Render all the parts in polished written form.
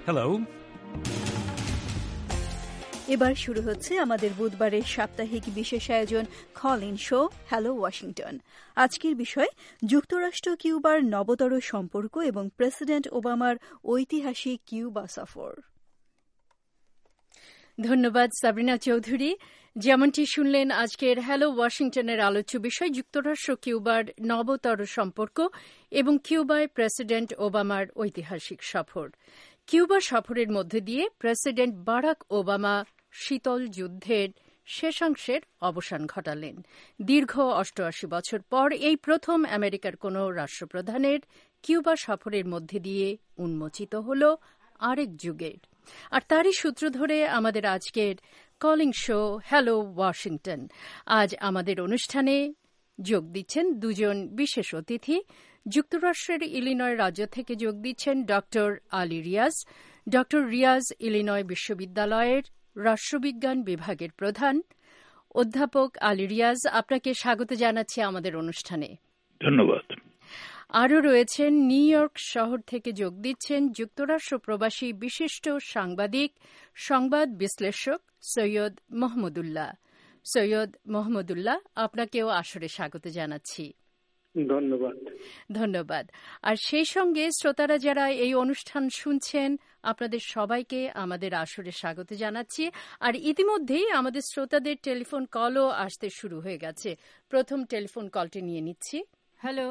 Hello. এবার শুরু হচ্ছে আমাদের বুধবারের সাপ্তাহিক বিশেষ আয়োজন call in show hello Washington. আজকের বিষয় যুক্তরাষ্ট্র কিউবার নবতর সম্পর্ক এবং প্রেসিডেন্ট ওবামার ঐতিহাসিক কিউবা সফর। ধন্যবাদ সাবরিনা চৌধুরী। যেমনটি শুনলেন, আজকের হ্যালো ওয়াশিংটনের আলোচ্য বিষয় যুক্তরাষ্ট্র কিউবার নবতর সম্পর্ক এবং কিউবায় প্রেসিডেন্ট ওবামার ঐতিহাসিক সফর। কিউবা সফরের মধ্যে দিয়ে প্রেসিডেন্ট বারাক ওবামা শীতল যুদ্ধের শেষাংশের অবসান ঘটালেন। দীর্ঘ ৮৮ বছর পর এই প্রথম আমেরিকার কোনো রাষ্ট্রপ্রধানের কিউবা সফরের মধ্যে দিয়ে উন্মোচিত হল আরেক যুগের। আর তারই সূত্র ধরে আমাদের আজকের কলিং শো হ্যালো ওয়াশিংটন। আজ আমাদের অনুষ্ঠানে যোগ দিচ্ছেন দুজন বিশেষ অতিথি। যুক্তরাষ্ট্রের ইলিনয় রাজ্য থেকে যোগ দিচ্ছেন doctor Ali Riaz. Doctor Riaz Illinois বিশ্ববিদ্যালয়ের রাষ্ট্রবিজ্ঞান বিভাগের প্রধান। অধ্যাপক আলী রিয়াজ, আপনাকে স্বাগত জানাচ্ছি আমাদের অনুষ্ঠানে। ধন্যবাদ। আরও রয়েছেন নিউ ইয়র্ক শহর থেকে যোগ দিচ্ছেন যুক্তরাষ্ট্র প্রবাসী বিশিষ্ট সাংবাদিক, সংবাদ বিশ্লেষক সৈয়দ মোহাম্মদুল্লাহ। সৈয়দ মোহাম্মদুল্লাহ, আপনাকেও আসরে স্বাগত জানাচ্ছি। ধন্যবাদ। ধন্যবাদ। আর সেই সঙ্গে শ্রোতারা যারা এই অনুষ্ঠান শুনছেন, আপনাদের সবাইকে আমাদের আসরে স্বাগত জানাচ্ছি। আর ইতিমধ্যেই আমাদের শ্রোতাদের টেলিফোন কলও আসতে শুরু হয়ে গেছে। প্রথম টেলিফোন কলটি নিয়ে নিচ্ছি। হ্যালো,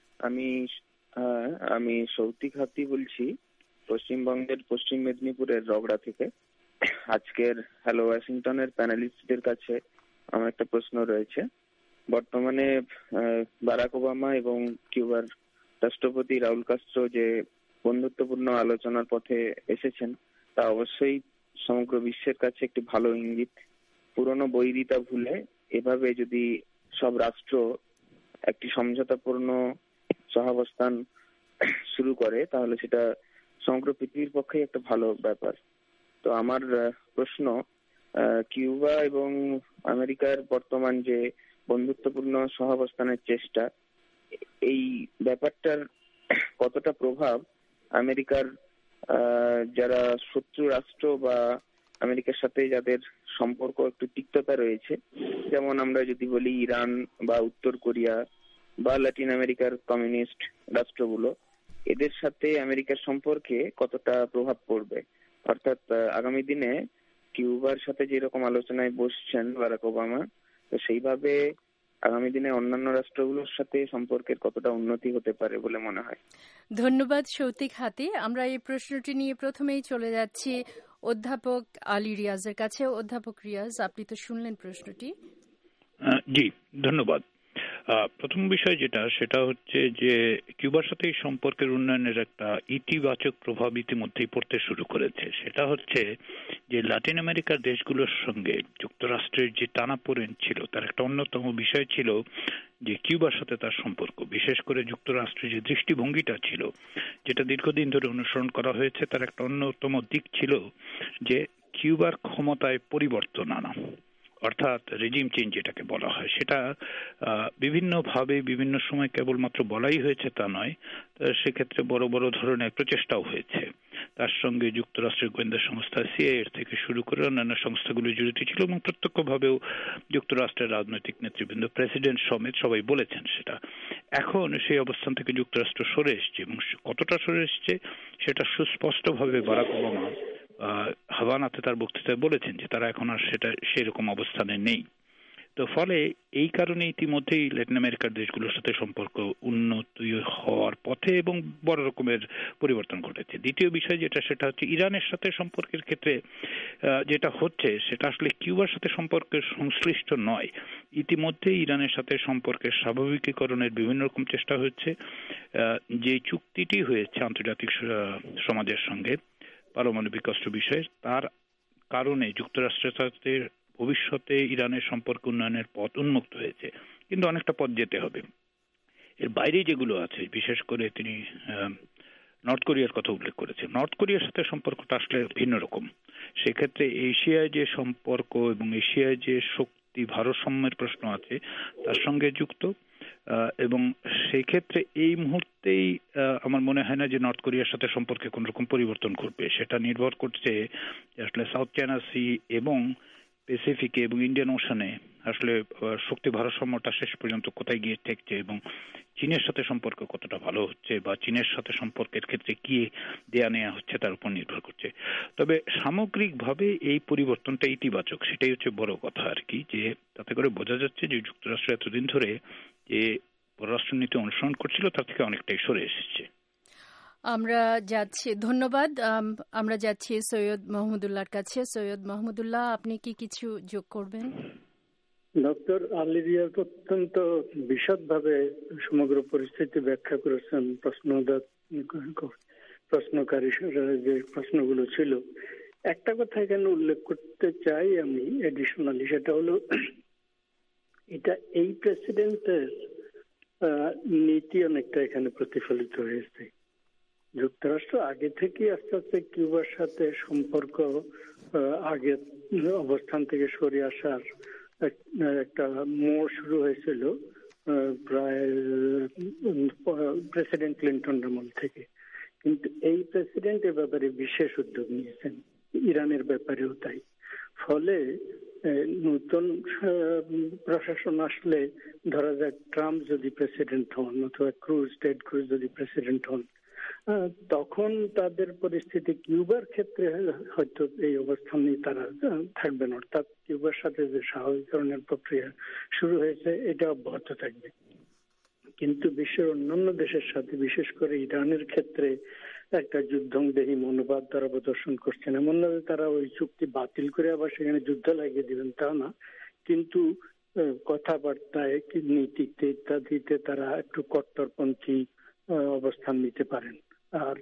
আমি সৌতিক হাতি বলছি, পশ্চিমবঙ্গের পশ্চিম মেদিনীপুরের রগড়া থেকে। আজকের হ্যালো ওয়াশিংটনের প্যানেলিস্টদের কাছে আমার একটা প্রশ্ন রয়েছে। বর্তমানে বারাক ওবামা এবং কিউবার রাষ্ট্রপতি রাউল কাস্ট্রো যে বন্ধুত্বপূর্ণ আলোচনার পথে এসেছেন, তা অবশ্যই সমগ্র বিশ্বের কাছে একটি ভালো ইঙ্গিত। পুরনো বৈরিতা ভুলে এভাবে যদি সব রাষ্ট্র একটি সমঝোতাপূর্ণ সহাবস্থান শুরু করে, তাহলে সেটা সমগ্র পৃথিবীর পক্ষে একটা ভালো ব্যাপার। তো আমার প্রশ্ন, কিউবা এবং আমেরিকার বর্তমান যে বন্ধুত্বপূর্ণ সহাবস্থানের চেষ্টা, এই ব্যাপারটার কতটা প্রভাব আমেরিকার যারা শত্রু রাষ্ট্র বা আমেরিকার সাথে যাদের সম্পর্ক একটু তিক্ততা রয়েছে, যেমন আমরা যদি বলি ইরান বা উত্তর কোরিয়া বা লাতিন আমেরিকার কমিউনিস্ট রাষ্ট্রগুলো, এদের সাথে আমেরিকার সম্পর্কে কতটা প্রভাব পড়বে? অর্থাৎ আগামী দিনে কিউবার সাথে যেরকম আলোচনায় বসছেন বারাক ওবামা, তো সেইভাবে আগামী দিনে অন্যান্য রাষ্ট্রগুলোর সাথে সম্পর্কের কতটা উন্নতি হতে পারে বলে মনে হয়? ধন্যবাদ সৌতিক হাতি। আমরা এই প্রশ্নটি নিয়ে প্রথমেই চলে যাচ্ছি অধ্যাপক আলী রিয়াজের কাছে। অধ্যাপক রিয়াজ, আপনি তো শুনলেন প্রশ্নটি। জি, ধন্যবাদ। প্রথম বিষয় সেটা হচ্ছে যে কিউবার সাথে এই সম্পর্কের উন্নয়নের একটা ইতিবাচক প্রভাব ইতিমধ্যেই পড়তে শুরু করেছে। সেটা হচ্ছে যে লাতিন আমেরিকার দেশগুলোর সঙ্গে যুক্তরাষ্ট্রের যে টানাপোড়েন ছিল, তার একটা অন্যতম বিষয় ছিল যে কিউবার সাথে তার সম্পর্ক, বিশেষ করে যুক্তরাষ্ট্রের যে দৃষ্টিভঙ্গিটা ছিল, যেটা দীর্ঘদিন ধরে অনুসরণ করা হয়েছে, তার একটা অন্যতম দিক ছিল যে কিউবার ক্ষমতায় পরিবর্তন আনা, অর্থাৎ রেজিম চেঞ্জ যেটাকে বলা হয়। সেটা বিভিন্নভাবে বিভিন্ন সময় কেবলমাত্র বলাই হয়েছে তা নয়, সেক্ষেত্রে বড় বড় ধরনের প্রচেষ্টাও হয়েছে। তার সঙ্গে যুক্তরাষ্ট্রের গোয়েন্দা সংস্থা সিআইএ থেকে শুরু করে অন্যান্য সংস্থাগুলো জড়িত ছিল এবং প্রত্যক্ষভাবেও যুক্তরাষ্ট্রের রাজনৈতিক নেতৃবৃন্দ, প্রেসিডেন্ট সমেত সবাই বলেছেন সেটা। এখন সেই অবস্থান থেকে যুক্তরাষ্ট্র সরে এসছে এবং কতটা সরে এসছে সেটা সুস্পষ্টভাবে বারাক ওবামা হাভানাতে তার বক্তৃতায় বলেছেন যে তারা এখন আর সেটা সেরকম অবস্থানে নেই। তো ফলে এই কারণে ইতিমধ্যেই ল্যাটিন আমেরিকার দেশগুলোর সাথে সম্পর্ক উন্নতি হওয়ার পথে এবং বড় রকমের পরিবর্তন ঘটেছে। দ্বিতীয় বিষয় সেটা হচ্ছে ইরানের সাথে সম্পর্কের ক্ষেত্রে যেটা হচ্ছে সেটা আসলে কিউবার সাথে সম্পর্কের সংশ্লিষ্ট নয়। ইতিমধ্যে ইরানের সাথে সম্পর্কের স্বাভাবিকীকরণের বিভিন্ন রকম চেষ্টা হচ্ছে। যে চুক্তিটি হয়েছে আন্তর্জাতিক সমাজের সঙ্গে পারমাণবিক অস্ত্র বিষয়ে, তার কারণে যুক্তরাষ্ট্রের সাথে ভবিষ্যতে ইরানের সম্পর্ক উন্নয়নের পথ উন্মুক্ত হয়েছে, কিন্তু অনেকটা পথ যেতে হবে। এর বাইরে যেগুলো আছে, বিশেষ করে তিনি নর্থ কোরিয়ার কথা উল্লেখ করেছেন। নর্থ কোরিয়ার সাথে সম্পর্কটা আসলে ভিন্ন রকম। সেক্ষেত্রে এশিয়ায় যে সম্পর্ক এবং এশিয়ায় যে শক্তি ভারসাম্যের প্রশ্ন আছে তার সঙ্গে যুক্ত। এবং সেই ক্ষেত্রে এই মুহূর্তেই আমার মনে হয় না যে নর্থ কোরিয়ার সাথে সম্পর্কে কোন রকম পরিবর্তন ঘটবে। সেটা নির্ভর করছে আসলে সাউথ চায়না সি এবং প্যাসিফিকে এবং ইন্ডিয়ান ওশানে আসলে শক্তি ভারসাম্যটা শেষ পর্যন্ত কোথায় গিয়ে ঠেকছে এবং চীনের সাথে সম্পর্ক কতটা ভালো হচ্ছে বা চীনের সাথে সম্পর্কের ক্ষেত্রে কি দেয়া নেওয়া হচ্ছে তার উপর নির্ভর করছে। তবে সামগ্রিকভাবে এই পরিবর্তনটা ইতিবাচক, সেটাই হচ্ছে বড় কথা আর কি, যে তাতে করে বোঝা যাচ্ছে যে যুক্তরাষ্ট্র এতদিন ধরে যে পররাষ্ট্রনীতি অনুসরণ করছিল তার থেকে অনেকটাই সরে এসেছে। আমরা যাচ্ছি, ধন্যবাদ। আমরা যাচ্ছি সৈয়দ মাহমুদুল্লাহর কাছে। সৈয়দ মাহমুদুল্লাহ, আপনি কি কিছু যোগ করবেন? ডক্টর আলী রিয়াজ অত্যন্ত বিশদভাবে সমগ্র পরিস্থিতি ব্যাখ্যা করেছেন। প্রশ্নকারী যে প্রশ্নগুলো ছিল, একটা কথা এখানে উল্লেখ করতে চাই আমি এডিশনালি, সেটা হলো এটা এই প্রেসিডেন্টের নীতি অনেকটা এখানে প্রতিফলিত হয়েছে। যুক্তরাষ্ট্র আগে থেকে আস্তে আস্তে কিউবার সাথে সম্পর্ক আগের অবস্থান থেকে সরে আসার একটা মোড় শুরু হয়েছিল প্রায় প্রেসিডেন্ট ক্লিন্টনের আমল থেকে। কিন্তু এই প্রেসিডেন্ট এ ব্যাপারে বিশেষ উদ্যোগ নিয়েছেন, ইরানের ব্যাপারেও তাই। ফলে নতুন প্রশাসন আসলে, ধরা যাক ট্রাম্প যদি প্রেসিডেন্ট হন অথবা টেড ক্রুজ যদি প্রেসিডেন্ট হন, তখন তাদের পরিস্থিতি কিউবার ক্ষেত্রে হয়তো এই অবস্থানে তারা থাকবে না, অর্থাৎ কিউবার সাথে যে স্বাভাবিকরণের প্রক্রিয়া শুরু হয়েছে এটা অব্যাহত থাকবে। কিন্তু বিশ্বের অন্যান্য দেশের সাথে, বিশেষ করে ইরানের ক্ষেত্রে একটা যুদ্ধংদেহী মনোভাব তারা প্রদর্শন করছেন। এমন না যে তারা ওই চুক্তি বাতিল করে আবার সেখানে যুদ্ধ লাগিয়ে দিবেন, তা না, কিন্তু কথাবার্তায়, নীতিতে ইত্যাদিতে তারা একটু কট্টরপন্থী অবস্থান নিতে পারেন। আর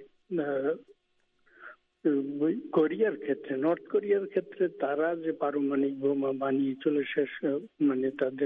কোরিয়ার ক্ষেত্রে, নর্থ কোরিয়ার ক্ষেত্রে তারা যে পারমাণবিক বোমা বানিয়ে চলে শেষ, মানে তাদের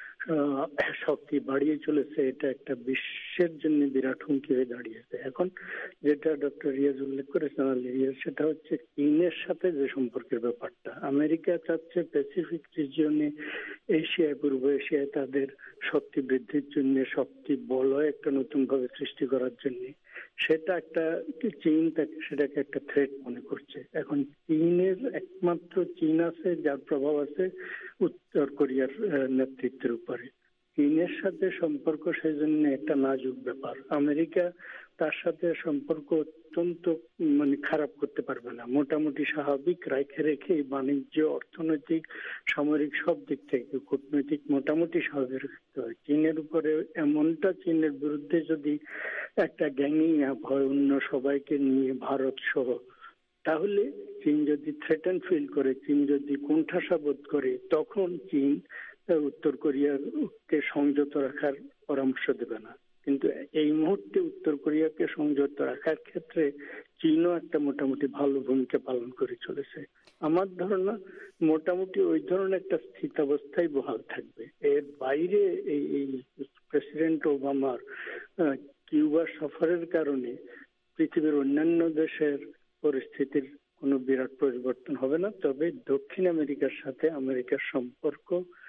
শক্তি বাড়িয়ে চলেছে, এটা একটা বিশ্বের জন্য বিরাট হুমকি হয়ে দাঁড়িয়েছে। এখন যেটা ডক্টর রিয়াজ উল্লেখ করেছেন, সেটা হচ্ছে চীনের সাথে যে সম্পর্কের ব্যাপারটা। আমেরিকা চাচ্ছে প্যাসিফিক রিজিয়নে, এশিয়ায়, পূর্ব এশিয়ায় তাদের শক্তি বৃদ্ধির জন্য, শক্তি বলয় একটা নতুন ভাবে সৃষ্টি করার জন্য। সেটা একটা, চীন সেটাকে একটা থ্রেট মনে করছে। এখন চীনের একমাত্র চীন আছে যার প্রভাব আছে উত্তর কোরিয়ার নেতৃত্বের উপরে। চীনের সাথে সম্পর্ক সেই জন্য একটা নাজুক ব্যাপার। আমেরিকা তার সাথে সম্পর্ক অত্যন্ত খারাপ করতে পারবে না, মোটামুটি স্বাভাবিক রেখে এই বাণিজ্য, অর্থনৈতিক, সামরিক সব দিক থেকে, কূটনৈতিক মোটামুটি স্বাভাবিক রাখতে হয়। চীনের উপরে এমনটা, চীনের বিরুদ্ধে যদি একটা গ্যাংিং আপ হয় অন্য সবাইকে নিয়ে, ভারত সহ, তাহলে চীন যদি থ্রেটেন ফিল করে, চীন যদি কুণ্ঠাসা বোধ করে, তখন চীন উত্তর কোরিয়াকে সংযত রাখার পরামর্শ দেবে না। কিন্তু এই মুহূর্তে উত্তর কোরিয়াকে সংযত রাখার ক্ষেত্রে চীনও একটা মোটামুটি ভালো ভূমিকা পালন করে চলেছে। আমার ধারণা মোটামুটি ওই ধরনের একটা স্থিতাবস্থায় বহাল থাকবে। এর বাইরে এই প্রেসিডেন্ট ওবামার কিউবা সফরের কারণে পৃথিবীর অন্যান্য দেশের পরিস্থিতির কোনো বিরাট পরিবর্তন হবে না। তবে দক্ষিণ আমেরিকার সাথে আমেরিকার সম্পর্ক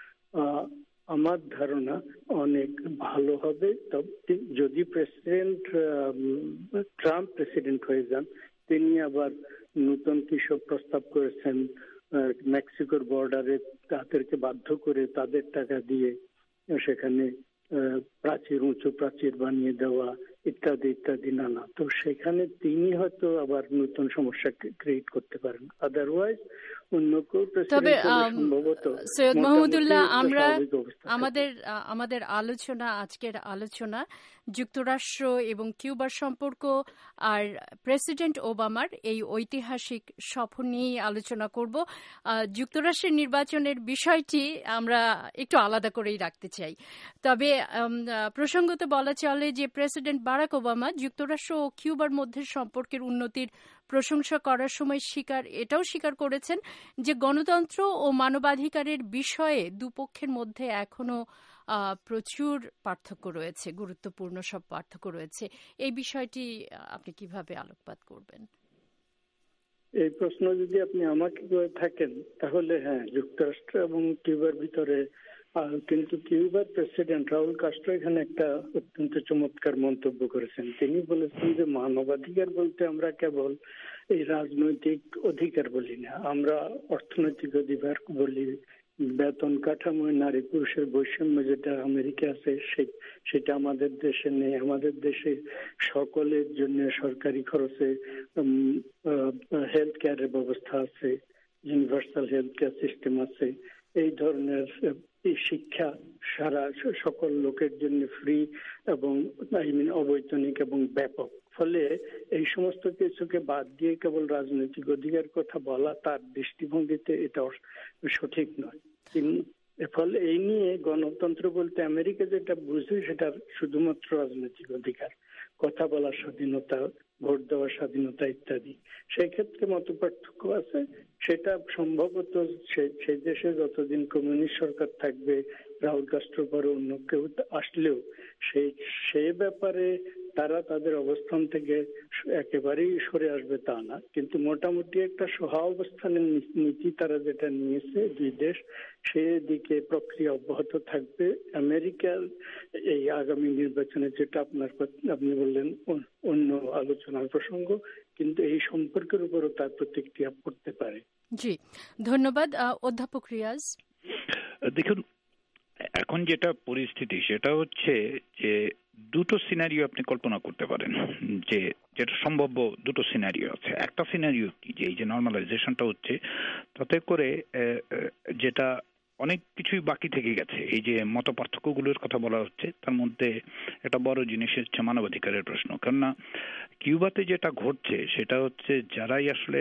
আমার ধারণা অনেক ভালো হবে। তবে যদি প্রেসিডেন্ট ট্রাম্প প্রেসিডেন্ট হয়ে যান, তিনি আবার নতুন কিসব প্রস্তাব করেছেন, মেক্সিকোর বর্ডারে তাদেরকে বাধ্য করে তাদের টাকা দিয়ে সেখানে প্রাচীর, উঁচু প্রাচীর বানিয়ে দেওয়া ইত্যাদি ইত্যাদি নানা, তো সেখানে তিনি হয়তো আবার নতুন সমস্যা ক্রিয়েট করতে পারেন। আদারওয়াইজ অন্য কেউ প্রেসিডেন্ট হলে সম্ভবত। সৈয়দ মাহমুদুল্লাহ, আমরা আমাদের আলোচনা, আজকের আলোচনা যুক্তরাষ্ট্র এবং কিউবার সম্পর্ক আর প্রেসিডেন্ট ওবামার এই ঐতিহাসিক সফর নিয়েই আলোচনা করব। যুক্তরাষ্ট্রের নির্বাচনের বিষয়টি আমরা একটু আলাদা করেই রাখতে চাই। তবে প্রসঙ্গত বলা চলে যে প্রেসিডেন্ট বারাক ওবামা যুক্তরাষ্ট্র ও কিউবার মধ্যে সম্পর্কের উন্নতির প্রশংসা করার সময় এটাও স্বীকার করেছেন যে গণতন্ত্র ও মানবাধিকারের বিষয়ে দুপক্ষের মধ্যে এখনো প্রচুর পার্থক্য রয়েছে, গুরুত্বপূর্ণ সব পার্থক্য রয়েছে। এই বিষয়টি আপনি কিভাবে আলোকপাত করবেন? এই প্রশ্ন যদি আপনি আমাকে করে থাকেন, তাহলে হ্যাঁ, যুক্তরাষ্ট্র এবং কিউবার ভিতরে কিন্তু কিউবার প্রেসিডেন্ট রাউল কাস্ট্রো এখানে একটা অত্যন্ত চমৎকার মন্তব্য করেছেন। তিনি বলেছেন যে মানবাধিকার বলতে আমরা কেবল এই রাজনৈতিক অধিকার বলি না, আমরা অর্থনৈতিক অধিকার বলি, বেতন কাঠামোয় নারী পুরুষের বৈষম্য যেটা আমেরিকা আছে সেটা আমাদের দেশে নেই। আমাদের দেশে সকলের জন্য সরকারি খরচে হেলথ কেয়ারের ব্যবস্থা আছে, ইউনিভার্সাল হেলথ কেয়ার সিস্টেম আছে। এই ধরনের শিক্ষা সারা সকল লোকের জন্য ফ্রি এবং অবৈতনিক এবং ব্যাপক। ফলে এই সমস্ত কিছুকে বাদ দিয়ে কেবল রাজনৈতিক অধিকার কথা বলা তার দৃষ্টিভঙ্গিতে এটা সঠিক নয়। ফলে এই নিয়ে গণতন্ত্র বলতে আমেরিকা যেটা বুঝে সেটা শুধুমাত্র রাজনৈতিক অধিকার, কথা বলার স্বাধীনতা, ভোট দেওয়ার স্বাধীনতা ইত্যাদি। সেই ক্ষেত্রে মত পার্থক্য আছে। সেটা সম্ভবত সেই দেশে যতদিন কমিউনিস্ট সরকার থাকবে, রাহুল কাস্ট্রোর পরে অন্য কেউ আসলেও সেই ব্যাপারে তারা তাদের অবস্থান থেকে একেবারেই সরে আসবে তা না, কিন্তু মোটামুটি একটা সহাবস্থানের নীতি তারা যেটা নিয়েছে দুই দেশ, সেদিকে প্রক্রিয়া অব্যাহত থাকবে। আমেরিকার এই আগামী নির্বাচনে যেটা আপনি বললেন অন্য আলোচনার প্রসঙ্গ, কিন্তু এই সম্পর্কের উপরও তার প্রতিক্রিয়া পড়তে পারে। জি, ধন্যবাদ। অধ্যাপক রিয়াজ, দেখুন, এখন যেটা পরিস্থিতি সেটা হচ্ছে যে দুটো সিনারিও আপনি কল্পনা করতে পারেন, যে যেটা সম্ভাব্য দুটো সিনারিও আছে। একটা সিনারিও কি, যে এই যে নর্মালাইজেশনটা হচ্ছে তাতে করে যেটা অনেক কিছুই বাকি থেকে গেছে, এই যে মত পার্থক্যগুলোর কথা বলা হচ্ছে, তার মধ্যে একটা বড় জিনিস হচ্ছে মানবাধিকারের প্রশ্ন। কেননা কিউবাতে যেটা ঘটছে সেটা হচ্ছে যারাই আসলে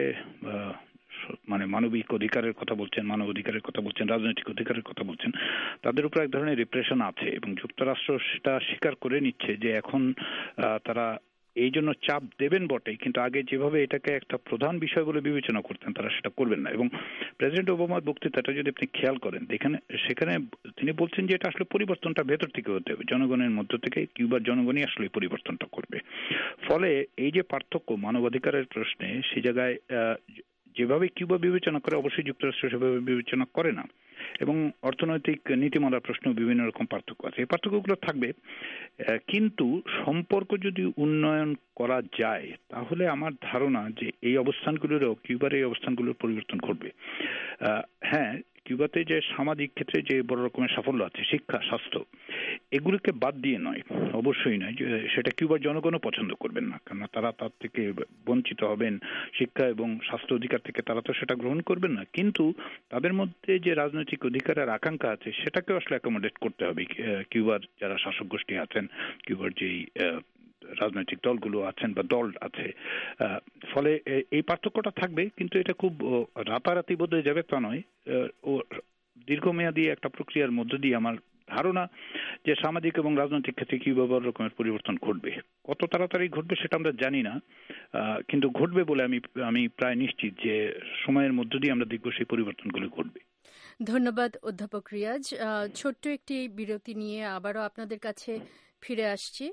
মানে মানবিক অধিকারের কথা বলছেন, মানব অধিকারের কথা বলছেন, রাজনৈতিক অধিকারের কথা বলছেন, তাদের উপর এক ধরনের রিপ্রেশন আছে এবং যুক্তরাষ্ট্র সেটা স্বীকার করে নিচ্ছে যে এখন তারা এই জন্য চাপ দেবেন বটে, কিন্তু আগে যেভাবে এটাকে একটা প্রধান বিষয় বলে বিবেচনা করতেন তারা সেটা করবেন না। এবং প্রেসিডেন্ট ওবামার বক্তৃতাটা যদি আপনি খেয়াল করেন, সেখানে তিনি বলছেন যে এটা আসলে পরিবর্তনটা ভেতর থেকে হতে হবে, জনগণের মধ্য থেকে। কিউবার জনগণই আসলে পরিবর্তনটা করবে। ফলে এই যে পার্থক্য মানবাধিকারের প্রশ্নে, সেই জায়গায় যেভাবে কিউবা বিবেচনা করে অবশ্যই যুক্তরাষ্ট্র সেভাবে বিবেচনা করে না। এবং অর্থনৈতিক নীতিমালার প্রশ্ন বিভিন্ন রকম পার্থক্য আছে, এই পার্থক্যগুলো থাকবে। কিন্তু সম্পর্ক যদি উন্নয়ন করা যায় তাহলে আমার ধারণা যে এই অবস্থানগুলোরও, কিউবার এই অবস্থানগুলোর পরিবর্তন ঘটবে। হ্যাঁ, কিউবাতে যে সামাজিক ক্ষেত্রে যে বড় রকমের সাফল্য আছে, শিক্ষা, স্বাস্থ্য, এগুলিকে বাদ দিয়ে নয়, অবশ্যই নয়, সেটা কিউবার জনগণও পছন্দ করবেন না, কারণ তারা তার থেকে বঞ্চিত হবেন। শিক্ষা এবং স্বাস্থ্য অধিকার থেকে তারা তো সেটা গ্রহণ করবেন না, কিন্তু তাদের মধ্যে যে রাজনৈতিক অধিকারের আকাঙ্ক্ষা আছে সেটাকে আসলে অ্যাকোমোডেট করতে হবে কিউবার যারা শাসক গোষ্ঠী আছেন, কিউবার যেই রাজনৈতিক দলগুলো আছেন বা দল আছে। ফলে এই পার্থক্যটা থাকবে, কিন্তু এটা খুব রাতারাতি বদলে যাবে তা নয়। ও দীর্ঘমেয়াদী একটা প্রক্রিয়ার মধ্য দিয়ে আমার ধারণা যে সামাজিক এবং রাজনৈতিক ক্ষেত্রে কি বড় রকমের পরিবর্তন ঘটবে। কত তাড়াতাড়ি ঘটবে সেটা আমরা জানি না, কিন্তু ঘটবে বলে আমি প্রায় নিশ্চিত যে সময়ের মধ্য দিয়ে আমরা দেখব সেই পরিবর্তনগুলো ঘটবে। ধন্যবাদ অধ্যাপক রিয়াজ। ছোট্ট একটি বিরতি নিয়ে আবারও আপনাদের কাছে ফিরে আসছি।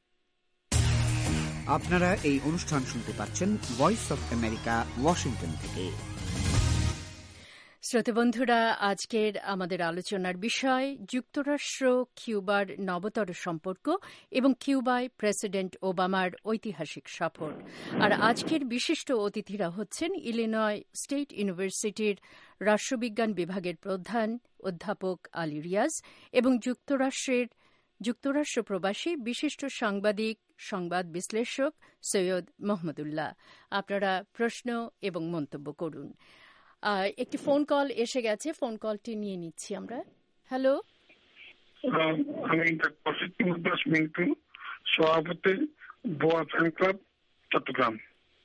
আপনারা এই অনুষ্ঠান শুনতে পাচ্ছেন ভয়েস অফ আমেরিকা, ওয়াশিংটন থেকে। শ্রোতা বন্ধুরা, আজকের আমাদের আলোচনার বিষয় যুক্তরাষ্ট্র কিউবার নবতর সম্পর্ক এবং কিউবায় প্রেসিডেন্ট ওবামার ঐতিহাসিক সফর। আর আজকের বিশিষ্ট অতিথিরা হচ্ছেন ইলিনয় স্টেট ইউনিভার্সিটির রাষ্ট্রবিজ্ঞান বিভাগের প্রধান অধ্যাপক আলী রিয়াজ এবং যুক্তরাষ্ট্র প্রবাসী বিশিষ্ট সাংবাদিক, সংবাদ বিশ্লেষক সৈয়দ মোহাম্মদুল্লাহ। আপনারা প্রশ্ন এবং মন্তব্য করুন। একটি ফোন কল এসে গেছে, ফোন কলটি নিয়ে নিচ্ছি আমরা। হ্যালো, আমি মিন্টু, সভাপতি বোয়া ফ্যান ক্লাব, চট্টগ্রাম।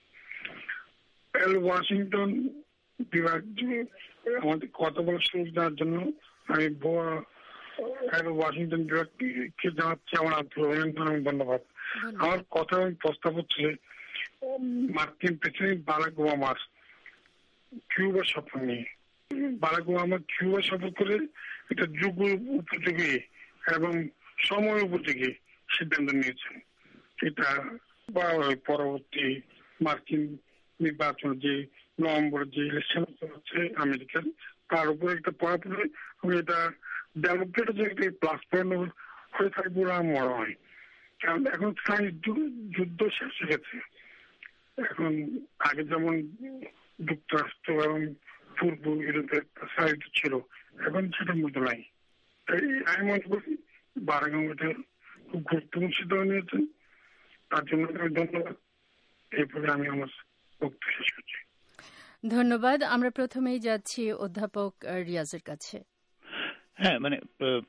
ওয়াশিংটন বিভাগ আমাদের কথা বলার সুযোগ দেওয়ার জন্য আমি বোয়া ওয়াশিংটন বিভাগকে জানাচ্ছি আমার আন্তরিক ধন্যবাদ। আমার কথা প্রস্তাব হচ্ছে মার্কিন প্রেসিডেন্ট বারাক ওবামার কিউবা সফর নিয়ে। বারাক ওবামা কিউবা সফর করে এটা যুগ উপযোগী এবং সময় উপযোগী সিদ্ধান্ত নিয়েছেন। এটা পরবর্তী মার্কিন নির্বাচন, যে নভেম্বরের যে ইলেকশন হচ্ছে আমেরিকার, তার উপরে একটা প্রভাব পড়বে এবং এটা ডেমোক্রেট যে প্লাস পয়েন্ট হয়ে থাকে বলে আমার মনে হয়। কারণ এখন যুদ্ধ শেষ হয়ে গেছে। এখন আগে যেমন যুক্তরাষ্ট্র এবং পূর্ব ইউরোপের সাইড ছিল, এখন সেটার মধ্যে নাই। তাই আমি মনে করি বারাঙ্গা খুব গুরুত্বপূর্ণ সিদ্ধান্ত নিয়েছেন, তার জন্য আমি ধন্যবাদ। এরপরে আমি আমার বক্তব্য শেষ করছি। ধন্যবাদ। আমরা প্রথমেই যাচ্ছি অধ্যাপক রিয়াজের কাছে। হ্যাঁ, মানে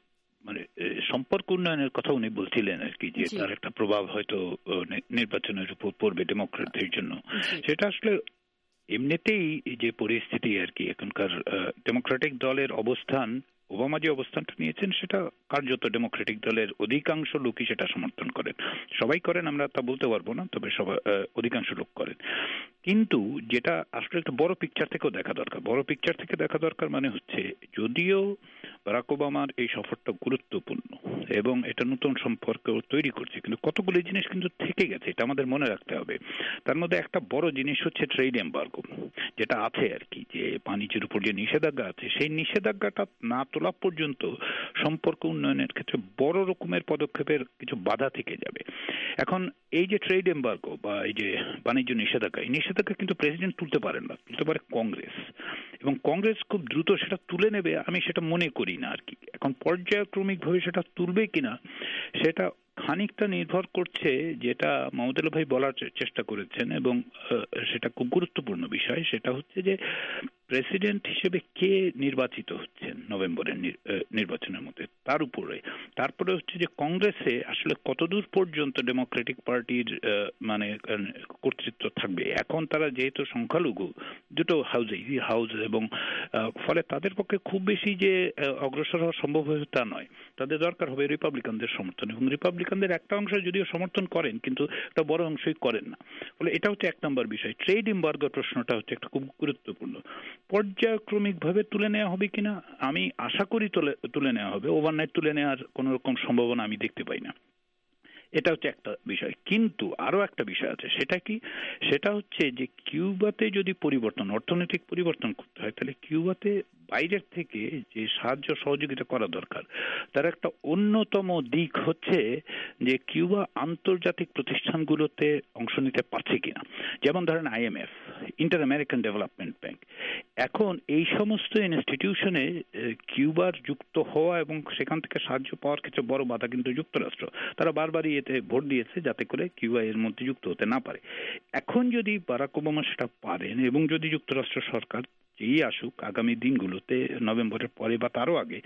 সম্পর্ক উন্নয়নের কথা উনি বলছিলেন আর কি, যে তার একটা প্রভাব হয়তো নির্বাচনের উপর পড়বে ডেমোক্রেটদের জন্য। সেটা আসলে এমনিতেই যে পরিস্থিতি আর কি, এখনকার ডেমোক্রেটিক দলের অবস্থান, ওবামা যে অবস্থানটা নিয়েছেন সেটা কার্যত ডেমোক্রেটিক দলের অধিকাংশ লোকই সেটা সমর্থন করেন। সবাই করেন আমরা তা বলতে পারবো না, তবে সবাই অধিকাংশ লোক করেন। কিন্তু যেটা আসলে একটা বড় পিকচার থেকেও দেখা দরকার, বড় পিকচার থেকে দেখা দরকার মানে হচ্ছে, যদিও বারাক ওবামার এই সফরটা গুরুত্বপূর্ণ এবং এটা নতুন সম্পর্ক তৈরি করছে, কিন্তু কতগুলি জিনিস কিন্তু থেকে গেছে, এটা আমাদের মনে রাখতে হবে। তার মধ্যে একটা বড় জিনিস হচ্ছে ট্রেড এম্বার্গো, যেটা আছে আর কি, যে বাণিজ্যের উপর যে নিষেধাজ্ঞা আছে, সেই নিষেধাজ্ঞাটা না তোলা পর্যন্ত সম্পর্ক উন্নয়নের ক্ষেত্রে বড় রকমের পদক্ষেপের কিছু বাধা থেকে যাবে। এখন এই যে ট্রেড এম্বার্গো বা এই যে বাণিজ্য নিষেধাজ্ঞা, এই নিষেধাজ্ঞা কিন্তু প্রেসিডেন্ট তুলতে পারেন না, তুলতে পারে কংগ্রেস, এবং কংগ্রেস খুব দ্রুত সেটা তুলে নেবে আমি সেটা মনে করি না আর কি। এখন পর্যায়ক্রমিকভাবে সেটা তুলবে কিনা সেটা খানিকটা নির্ভর করছে, যেটা মমতাল ভাই বলার চেষ্টা করেছেন এবং সেটা খুব গুরুত্বপূর্ণ বিষয়, সেটা হচ্ছে যে প্রেসিডেন্ট হিসেবে কে নির্বাচিত হচ্ছেন নভেম্বরের নির্বাচনের মধ্যে, তার উপরে। তারপরে হচ্ছে যে কংগ্রেসে আসলে কতদূর পর্যন্ত ডেমোক্রেটিক পার্টির মানে কর্তৃত্ব থাকবে। এখন তারা যেহেতু সংখ্যালঘু দুটো হাউস এবং ফলে তাদের পক্ষে খুব বেশি যে অগ্রসর হওয়া সম্ভব হবে তা নয়, তাদের দরকার হবে রিপাবলিকানদের সমর্থন, এবং রিপাবলিকানদের একটা অংশ যদিও সমর্থন করেন কিন্তু একটা বড় অংশই করেন না। ফলে এটা হচ্ছে এক নম্বর বিষয়। ট্রেড এম্বার্গোর প্রশ্নটা হচ্ছে একটা খুব গুরুত্বপূর্ণ। পর্যায়ক্রমিকভাবে তুলে নেওয়া হবে কিনা আমি আশা করি তুলে নেওয়া হবে, ওভারনাইট তুলে নেওয়ার কোন রকম সম্ভাবনা আমি দেখতে পাই না। এটা হচ্ছে একটা বিষয়। কিন্তু আরো একটা বিষয় আছে, সেটা কি, সেটা হচ্ছে যে কিউবাতে যদি পরিবর্তন, অর্থনৈতিক পরিবর্তন করতে হয়, তাহলে কিউবাতে বাইরের থেকে যে সাহায্য সহযোগিতা করা দরকার, তার একটা অন্যতম দিক হচ্ছে যে কিউবা আন্তর্জাতিক প্রতিষ্ঠানগুলোতে অংশ নিতে পারছে কিনা। যেমন ধরেন IMF, inter American development bank. এখন এই সমস্ত ইনস্টিটিউশনে কিউবার যুক্ত হওয়া এবং সেখান থেকে সাহায্য পাওয়ার ক্ষেত্রে বড় বাধা কিন্তু যুক্তরাষ্ট্র। তারা বারবারই এতে ভোট দিয়েছে যাতে করে কিউবা এর মধ্যে যুক্ত হতে না পারে। এখন যদি বারাক ওবামা সেটা পারেন এবং যদি যুক্তরাষ্ট্র সরকার যেই আসুক আগামী দিনগুলোতে, নভেম্বরের পরে বা তারও আগে,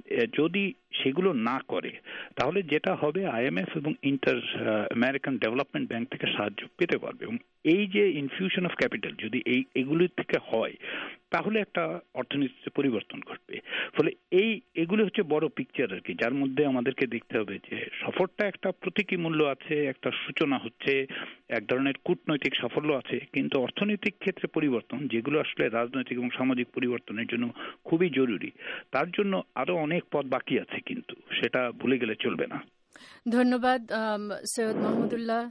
যদি সেগুলো না করে, তাহলে যেটা হবে IMF এবং ইন্টার আমেরিকান ডেভেলপমেন্ট ব্যাংক থেকে সাহায্য পেতে পারবে। এবং এই যে ইনফিউশন অফ ক্যাপিটাল যদি এগুলির থেকে হয়, তাহলে একটা অর্থনীতিতে পরিবর্তন ঘটবে। ফলে এগুলো হচ্ছে বড় পিকচার আর কি, যার মধ্যে আমাদেরকে দেখতে হবে যে সফরটা একটা প্রতীকী মূল্য আছে, একটা সূচনা হচ্ছে, এক ধরনের কূটনৈতিক সাফল্য আছে, কিন্তু অর্থনৈতিক ক্ষেত্রে পরিবর্তন, যেগুলো আসলে রাজনৈতিক এবং সামাজিক পরিবর্তনের জন্য খুবই জরুরি, তার জন্য আরো অনেক পথ বাকি আছে, কিন্তু সেটা ভুলে গেলে চলবে না। ধন্যবাদ সৈয়দ মাহমুদুল্লাহ,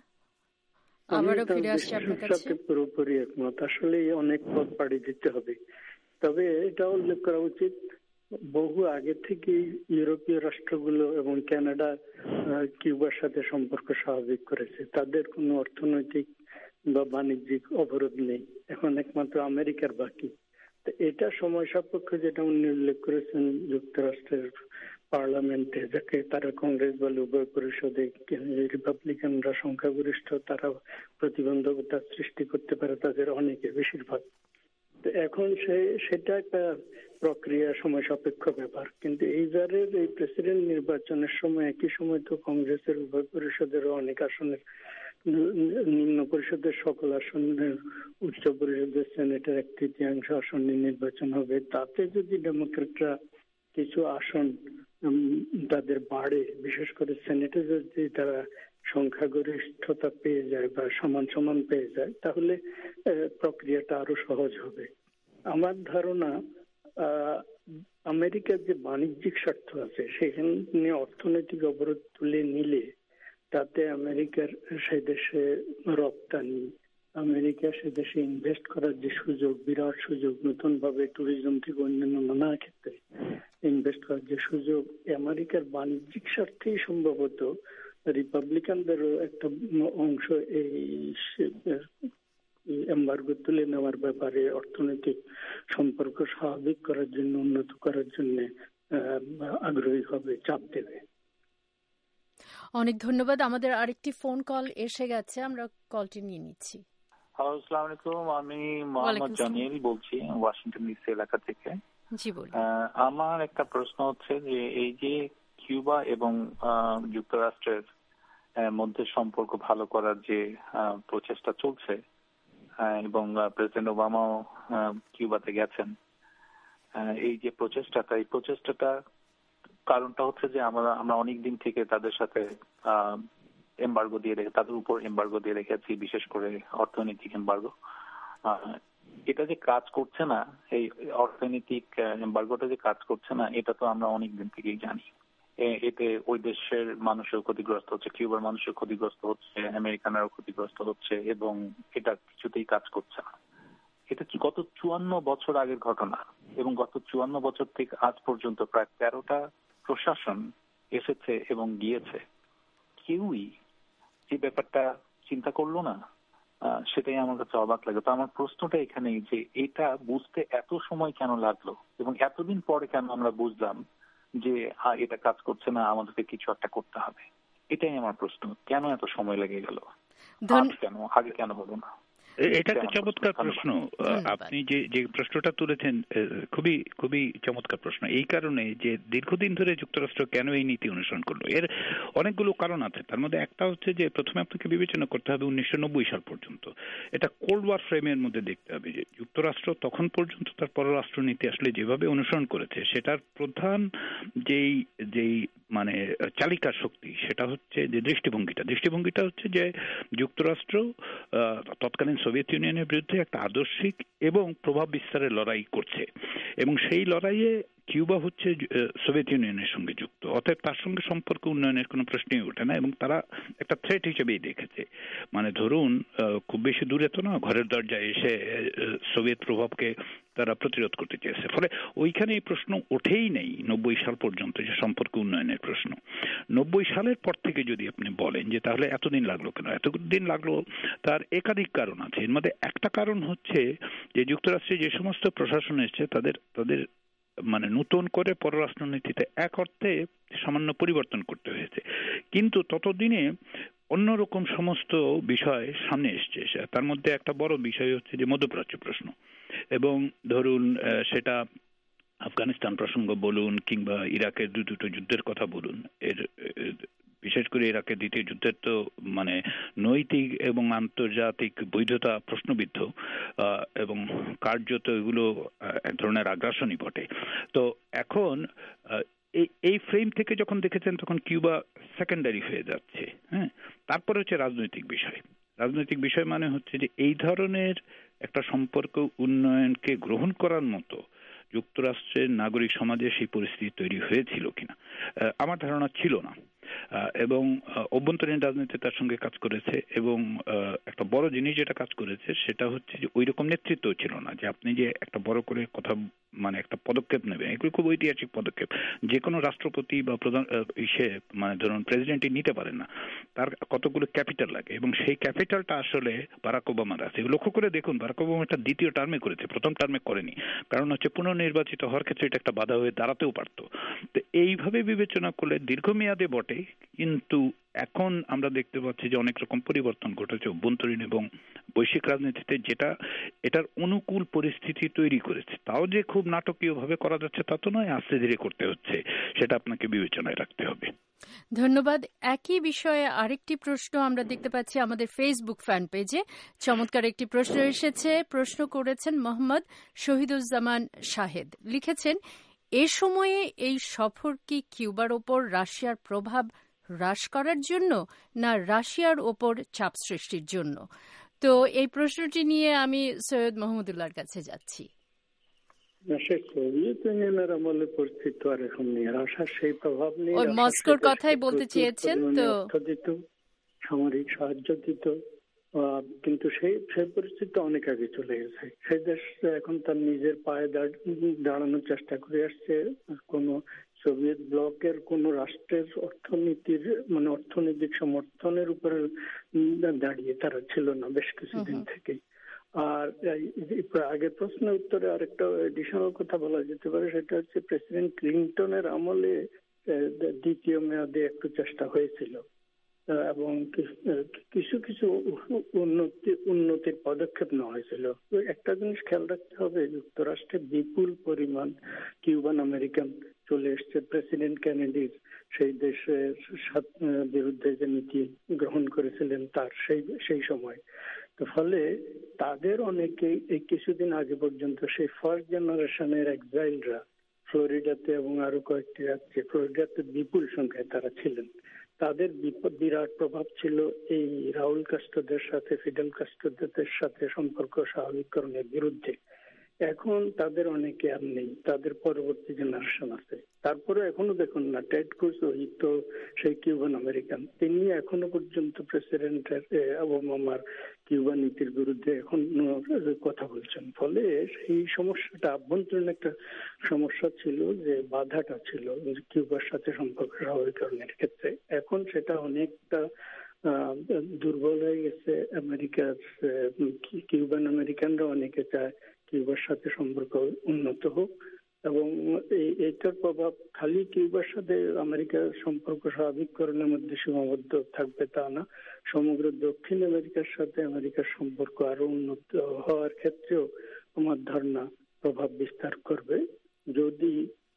আবারও ফিরে আসছি আপনার কাছে। পুরোপুরি একমত, আসলে অনেক পথ পাড়ি দিতে হবে। তবে এটা উল্লেখ করা উচিত, বহু আগে থেকে ইউরোপীয় রাষ্ট্রগুলো এবং কানাডা কিউবার সাথে সম্পর্ক স্বাভাবিক করেছে, তাদের কোনো অর্থনৈতিক বা বাণিজ্যিক অবরোধ নেই। এখন একমাত্র আমেরিকার বাকি। তো এটা সময় সাপেক্ষ, যেটা উনি উল্লেখ করেছেন, যুক্তরাষ্ট্রের পার্লামেন্টে, যাকে তারা কংগ্রেস বলে, উভয় পরিষদে রিপাবলিকানরা সংখ্যাগরিষ্ঠ, তারা প্রতিবন্ধকতা সৃষ্টি করতে পারে তাদের অনেকে, বেশিরভাগ। এখন সেটা একটা প্রক্রিয়া, সময় সাপেক্ষ ব্যাপার। কিন্তু এইবারের এই প্রেসিডেন্ট নির্বাচনের সময় একই সময় তো কংগ্রেসের উভয় পরিষদেরও অনেক আসনের, নিম্ন পরিষদের সকল আসনের, উচ্চ পরিষদের সেনেটের 1/3 আসন নির্বাচন হবে। তাতে যদি ডেমোক্রেটরা কিছু আসন তাদের বাড়ে, বিশেষ করে সেনেটে যদি তারা সংখ্যাগরিষ্ঠতা পেয়ে যায় বা সমান পেয়ে যায়, তাহলে প্রক্রিয়াটা আরো সহজ হবে। আমার ধারণা আমেরিকার যে বাণিজ্যিক স্বার্থ আছে, সেখানে অর্থনৈতিক অবরোধ তুলে নিলে তাতে আমেরিকার সেই দেশে রপ্তানি আমেরিকা সে দেশে ইনভেস্ট করার যে সুযোগ, বিরাট সুযোগ, নতুন ভাবে ট্যুরিজম থেকে অন্যান্য নানা ক্ষেত্রে ইনভেস্ট করার যে সুযোগ, আমেরিকার বাণিজ্যিক স্বার্থেই সম্ভবত রিপাবলিকানদেরও একটা অংশ এই এমবার্গো তুলে নেওয়ার ব্যাপারে অর্থনৈতিক সম্পর্ক স্বাভাবিক করার জন্য, উন্নত করার জন্য আগ্রহী হবে, চাপ দেবে। অনেক ধন্যবাদ। আমাদের আরেকটি ফোন কল এসে গেছে, আমরা কলটি নিয়ে নিচ্ছি। হ্যালো, আসসালামু আলাইকুম। আমি মোহাম্মদ জামিল বলছি ওয়াশিংটন ডিসি এলাকা থেকে। জি বলুন। আমার একটা প্রশ্ন হচ্ছে যে এই যে কিউবা এবং যুক্তরাষ্ট্রের মধ্যে সম্পর্ক ভালো করার যে প্রচেষ্টা চলছে এবং প্রেসিডেন্ট ওবামাও কিউবাতে গেছেন, এই যে প্রচেষ্টাটা কারণটা হচ্ছে যে আমরা অনেক দিন থেকে তাদের সাথে এমবার্গো দিয়ে তাদের উপর এমবার্গো দিয়ে রেখেছি, বিশেষ করে অর্থনৈতিক এমবার্গো। এটা যে কাজ করছে না, এই অর্থনৈতিক এমবার্গোটা যে কাজ করছে না, এটা তো আমরা অনেক দিন থেকেই জানি। এতে ওই দেশের মানুষের ক্ষতিগ্রস্ত হচ্ছে, কিউবার মানুষের ক্ষতিগ্রস্ত হচ্ছে, আমেরিকানরাও ক্ষতিগ্রস্ত হচ্ছে এবং এটা কিছুতেই কাজ করছে না। এটা গত 54 বছর আগের ঘটনা এবং গত 54 বছর থেকে আজ পর্যন্ত প্রায় 13টা প্রশাসন এসেছে এবং গিয়েছে। কেউই যে ব্যাপারটা চিন্তা করলো না, সেটাই আমার কাছে অবাক লাগে। তো আমার প্রশ্নটা এখানেই যে এটা বুঝতে এত সময় কেন লাগলো এবং এতদিন পরে কেন আমরা বুঝলাম যে এটা কাজ করছে না, আমাদেরকে কিছু একটা করতে হবে। এটাই আমার প্রশ্ন, কেন এত সময় লেগে গেল, কেন আগে কেন হলো না? এটা একটা চমৎকার প্রশ্ন। আপনি যে প্রশ্নটা তুলেছেন খুবই খুবই চমৎকার প্রশ্ন, এই কারণে যে দীর্ঘদিন ধরে যুক্তরাষ্ট্র কেন এই নীতি অনুসরণ করলো। এর অনেকগুলো কারণ আছে। তার মধ্যে একটা হচ্ছে যে প্রথমে আপনাকে বিবেচনা করতে হবে 1990 সাল পর্যন্ত। এটা কোল্ড ওয়ার ফ্রেমের মধ্যে দেখতে হবে যে যুক্তরাষ্ট্র তখন পর্যন্ত তার পররাষ্ট্রনীতি আসলে যেভাবে অনুসরণ করেছে, সেটার প্রধান যেই মানে চালিকা শক্তি সেটা হচ্ছে যে দৃষ্টিভঙ্গিটা হচ্ছে যে যুক্তরাষ্ট্র তৎকালীন সোভিয়েত ইউনিয়নের বিরুদ্ধে একটা আদর্শিক এবং প্রভাব বিস্তারের লড়াই করছে এবং সেই লড়াইয়ে কিউবা হচ্ছে সোভিয়েত ইউনিয়নের সঙ্গে যুক্ত, অতএব তার সঙ্গে সম্পর্ক উন্নয়নের কোনো প্রশ্নই ওঠে না এবং তারা একটা থ্রেট হিসেবেই দেখেছে। মানে ধরুন খুব বেশি দূরে তো না, ঘরের দরজায় এসে সোভিয়েত প্রভাবকে তারা প্রতিরোধ করতে চেয়েছে। ফলে ওইখানে এই প্রশ্ন ওঠেই নেই 90 সাল পর্যন্ত যে সম্পর্ক উন্নয়নের প্রশ্ন। 90 সালের পর থেকে যদি আপনি বলেন যে তাহলে এতদিন লাগলো কেন, এতদিন লাগলো তার একাধিক কারণ আছে। এর মধ্যে একটা কারণ হচ্ছে যে যুক্তরাষ্ট্রে যে সমস্ত প্রশাসন এসেছে তাদের মানে নতুন করে পররাষ্ট্রনীতিতে এক অর্থে সামান্য পরিবর্তন করতে হয়েছে, কিন্তু ততদিনে অন্যরকম সমস্ত বিষয় সামনে এসছে। তার মধ্যে একটা বড় বিষয় হচ্ছে যে মধ্যপ্রাচ্য প্রশ্ন, এবং ধরুন সেটা আফগানিস্তান প্রসঙ্গ বলুন কিংবা ইরাকের দুটো যুদ্ধের কথা বলুন, বিশেষ করে ইরাকের দ্বিতীয় যুদ্ধের তো মানে নৈতিক এবং আন্তর্জাতিক বৈধতা প্রশ্নবিদ্ধ এবং কার্যত এগুলো এক ধরনের আগ্রাসনই বটে। তো এখন এই ফ্রেম থেকে যখন দেখেছেন তখন কিউবা সেকেন্ডারি হয়ে যাচ্ছে। হ্যাঁ, তারপরে হচ্ছে রাজনৈতিক বিষয় মানে হচ্ছে যে এই ধরনের একটা সম্পর্ক উন্নয়নকে গ্রহণ করার মতো যুক্তরাষ্ট্রের নাগরিক সমাজে সেই পরিস্থিতি তৈরি হয়েছিল কিনা, আমার ধারণা ছিল না। এবং অভ্যন্তরীণ রাজনীতি তার সঙ্গে কাজ করেছে এবং একটা বড় জিনিস যেটা কাজ করেছে সেটা হচ্ছে যে ওই রকম নেতৃত্ব ছিল না যে আপনি যে একটা বড় করে কথা মানে একটা পদক্ষেপ নেবেন, এগুলো খুব ঐতিহাসিক পদক্ষেপ, যে কোনো রাষ্ট্রপতি বা প্রধান মানে ধরুন প্রেসিডেন্টই নিতে পারেন না, তার কতগুলো ক্যাপিটাল লাগে এবং সেই ক্যাপিটালটা আসলে বারাক ওবামার আছে। লক্ষ্য করে দেখুন, বারাক ওবামা এটা দ্বিতীয় টার্মে করেছে, প্রথম টার্মে করেনি, কারণ হচ্ছে পুনর্নির্বাচিত হওয়ার ক্ষেত্রে এটা একটা বাধা হয়ে দাঁড়াতেও পারতো। তো এইভাবে বিবেচনা করলে দীর্ঘমেয়াদে বটে, কিন্তু এখন আমরা দেখতে পাচ্ছি যে অনেক রকম পরিবর্তন ঘটেছে অভ্যন্তরীণ এবং বৈশ্বিক রাজনীতিতে, যেটা এটার অনুকূল পরিস্থিতি তৈরি করেছে। তাও যে খুব নাটকীয় ভাবে করা যাচ্ছে তা তো নয়, আস্তে ধীরে করতে হচ্ছে, সেটা আপনাকে বিবেচনায় রাখতে হবে। ধন্যবাদ। একই বিষয়ে আরেকটি প্রশ্ন আমরা দেখতে পাচ্ছি আমাদের ফেসবুক ফ্যান পেজে। চমৎকার একটি প্রশ্ন এসেছে, প্রশ্ন করেছেন মোহাম্মদ শহীদুজ্জামান শাহেদ। লিখেছেন, এ সময়ে এই সফর কি কিউবার ওপর রাশিয়ার প্রভাব হ্রাস করার জন্য না রাশিয়ার ওপর চাপ সৃষ্টির জন্য? তো এই প্রশ্নটি নিয়ে আমি সৈয়দ মাহমুদুল্লাহর কাছে যাচ্ছি। সোভিয়েত ইউনিয়নের আমলে পরিস্থিতি আর এখন রাশিয়ার সেই প্রভাব নেই। মস্কোর কথাই বলতে চেয়েছেন তো? সামরিক সাহায্য দিত, কিন্তু সেই পরিস্থিতি অনেক আগে চলে গেছে। সেই দেশ এখন তার নিজের পায়ে দাঁড়ানোর চেষ্টা করে আসছে। কোনো সোভিয়েত ব্লকের কোন রাষ্ট্রের অর্থনৈতিক সমর্থনের উপরে দাঁড়িয়ে তারা ছিল না বেশ কিছুদিন থেকে। আর আগের প্রশ্নের উত্তরে আরেকটা এডিশনাল কথা বলা যেতে পারে, সেটা হচ্ছে প্রেসিডেন্ট ক্লিনটনের আমলে দ্বিতীয় মেয়াদে একটু চেষ্টা হয়েছিল এবং কিছু কিছু উন্নতির পদক্ষেপ নেওয়া হয়েছিল। একটা জিনিস খেয়াল রাখতে হবে, যুক্তরাষ্ট্রে বিপুল পরিমাণ কিউবান আমেরিকান চলে এসছে। প্রেসিডেন্ট কেনেডির সেই দেশের বিরুদ্ধে যে নীতি গ্রহণ করেছিলেন তার সেই সময়, তো ফলে তাদের অনেকেই এই কিছুদিন আগে পর্যন্ত সেই ফার্স্ট জেনারেশনের এক্সাইলরা ফ্লোরিডাতে এবং আরো কয়েকটি রাজ্যে, ফ্লোরিডাতে বিপুল সংখ্যায় তারা ছিলেন। তাদের বিরাট প্রভাব ছিল এই রাউল কাস্ট্রোদের সাথে, ফিডেল কাস্ট্রোদের সাথে সম্পর্ক স্বাভাবিককরণের বিরুদ্ধে। এখন তাদের অনেকে আর নেই, তাদের পরবর্তী জেনারেশন আছে। তারপরে এখনো দেখুন না, টেড ক্রুজ তো সেই কিউবান আমেরিকান, তিনি এখনো পর্যন্ত প্রেসিডেন্টের ওবামার কিউবা নীতির বিরুদ্ধে এখন কথা বলছেন। ফলে সেই সমস্যাটা আভ্যন্তরীণ একটা সমস্যা ছিল, যে বাধাটা ছিল কিউবার সাথে সম্পর্ক স্বাভাবিককরণের ক্ষেত্রে। এখন সেটা অনেকটা দুর্বল হয়ে গেছে। আমেরিকার কিউবান আমেরিকানরা অনেকে চায় কিউবার সাথে সম্পর্ক উন্নত হোক, এবং এইটার প্রভাব খালি কিউবার সাথে আমেরিকার সম্পর্ক স্বাভাবিককরণের মধ্যে সীমাবদ্ধ থাকবে তা না, সমগ্র দক্ষিণ আমেরিকার সাথে আমেরিকার সম্পর্ক আরো উন্নত হওয়ার ক্ষেত্রেও আমার ধারণা প্রভাব বিস্তার করবে, যদি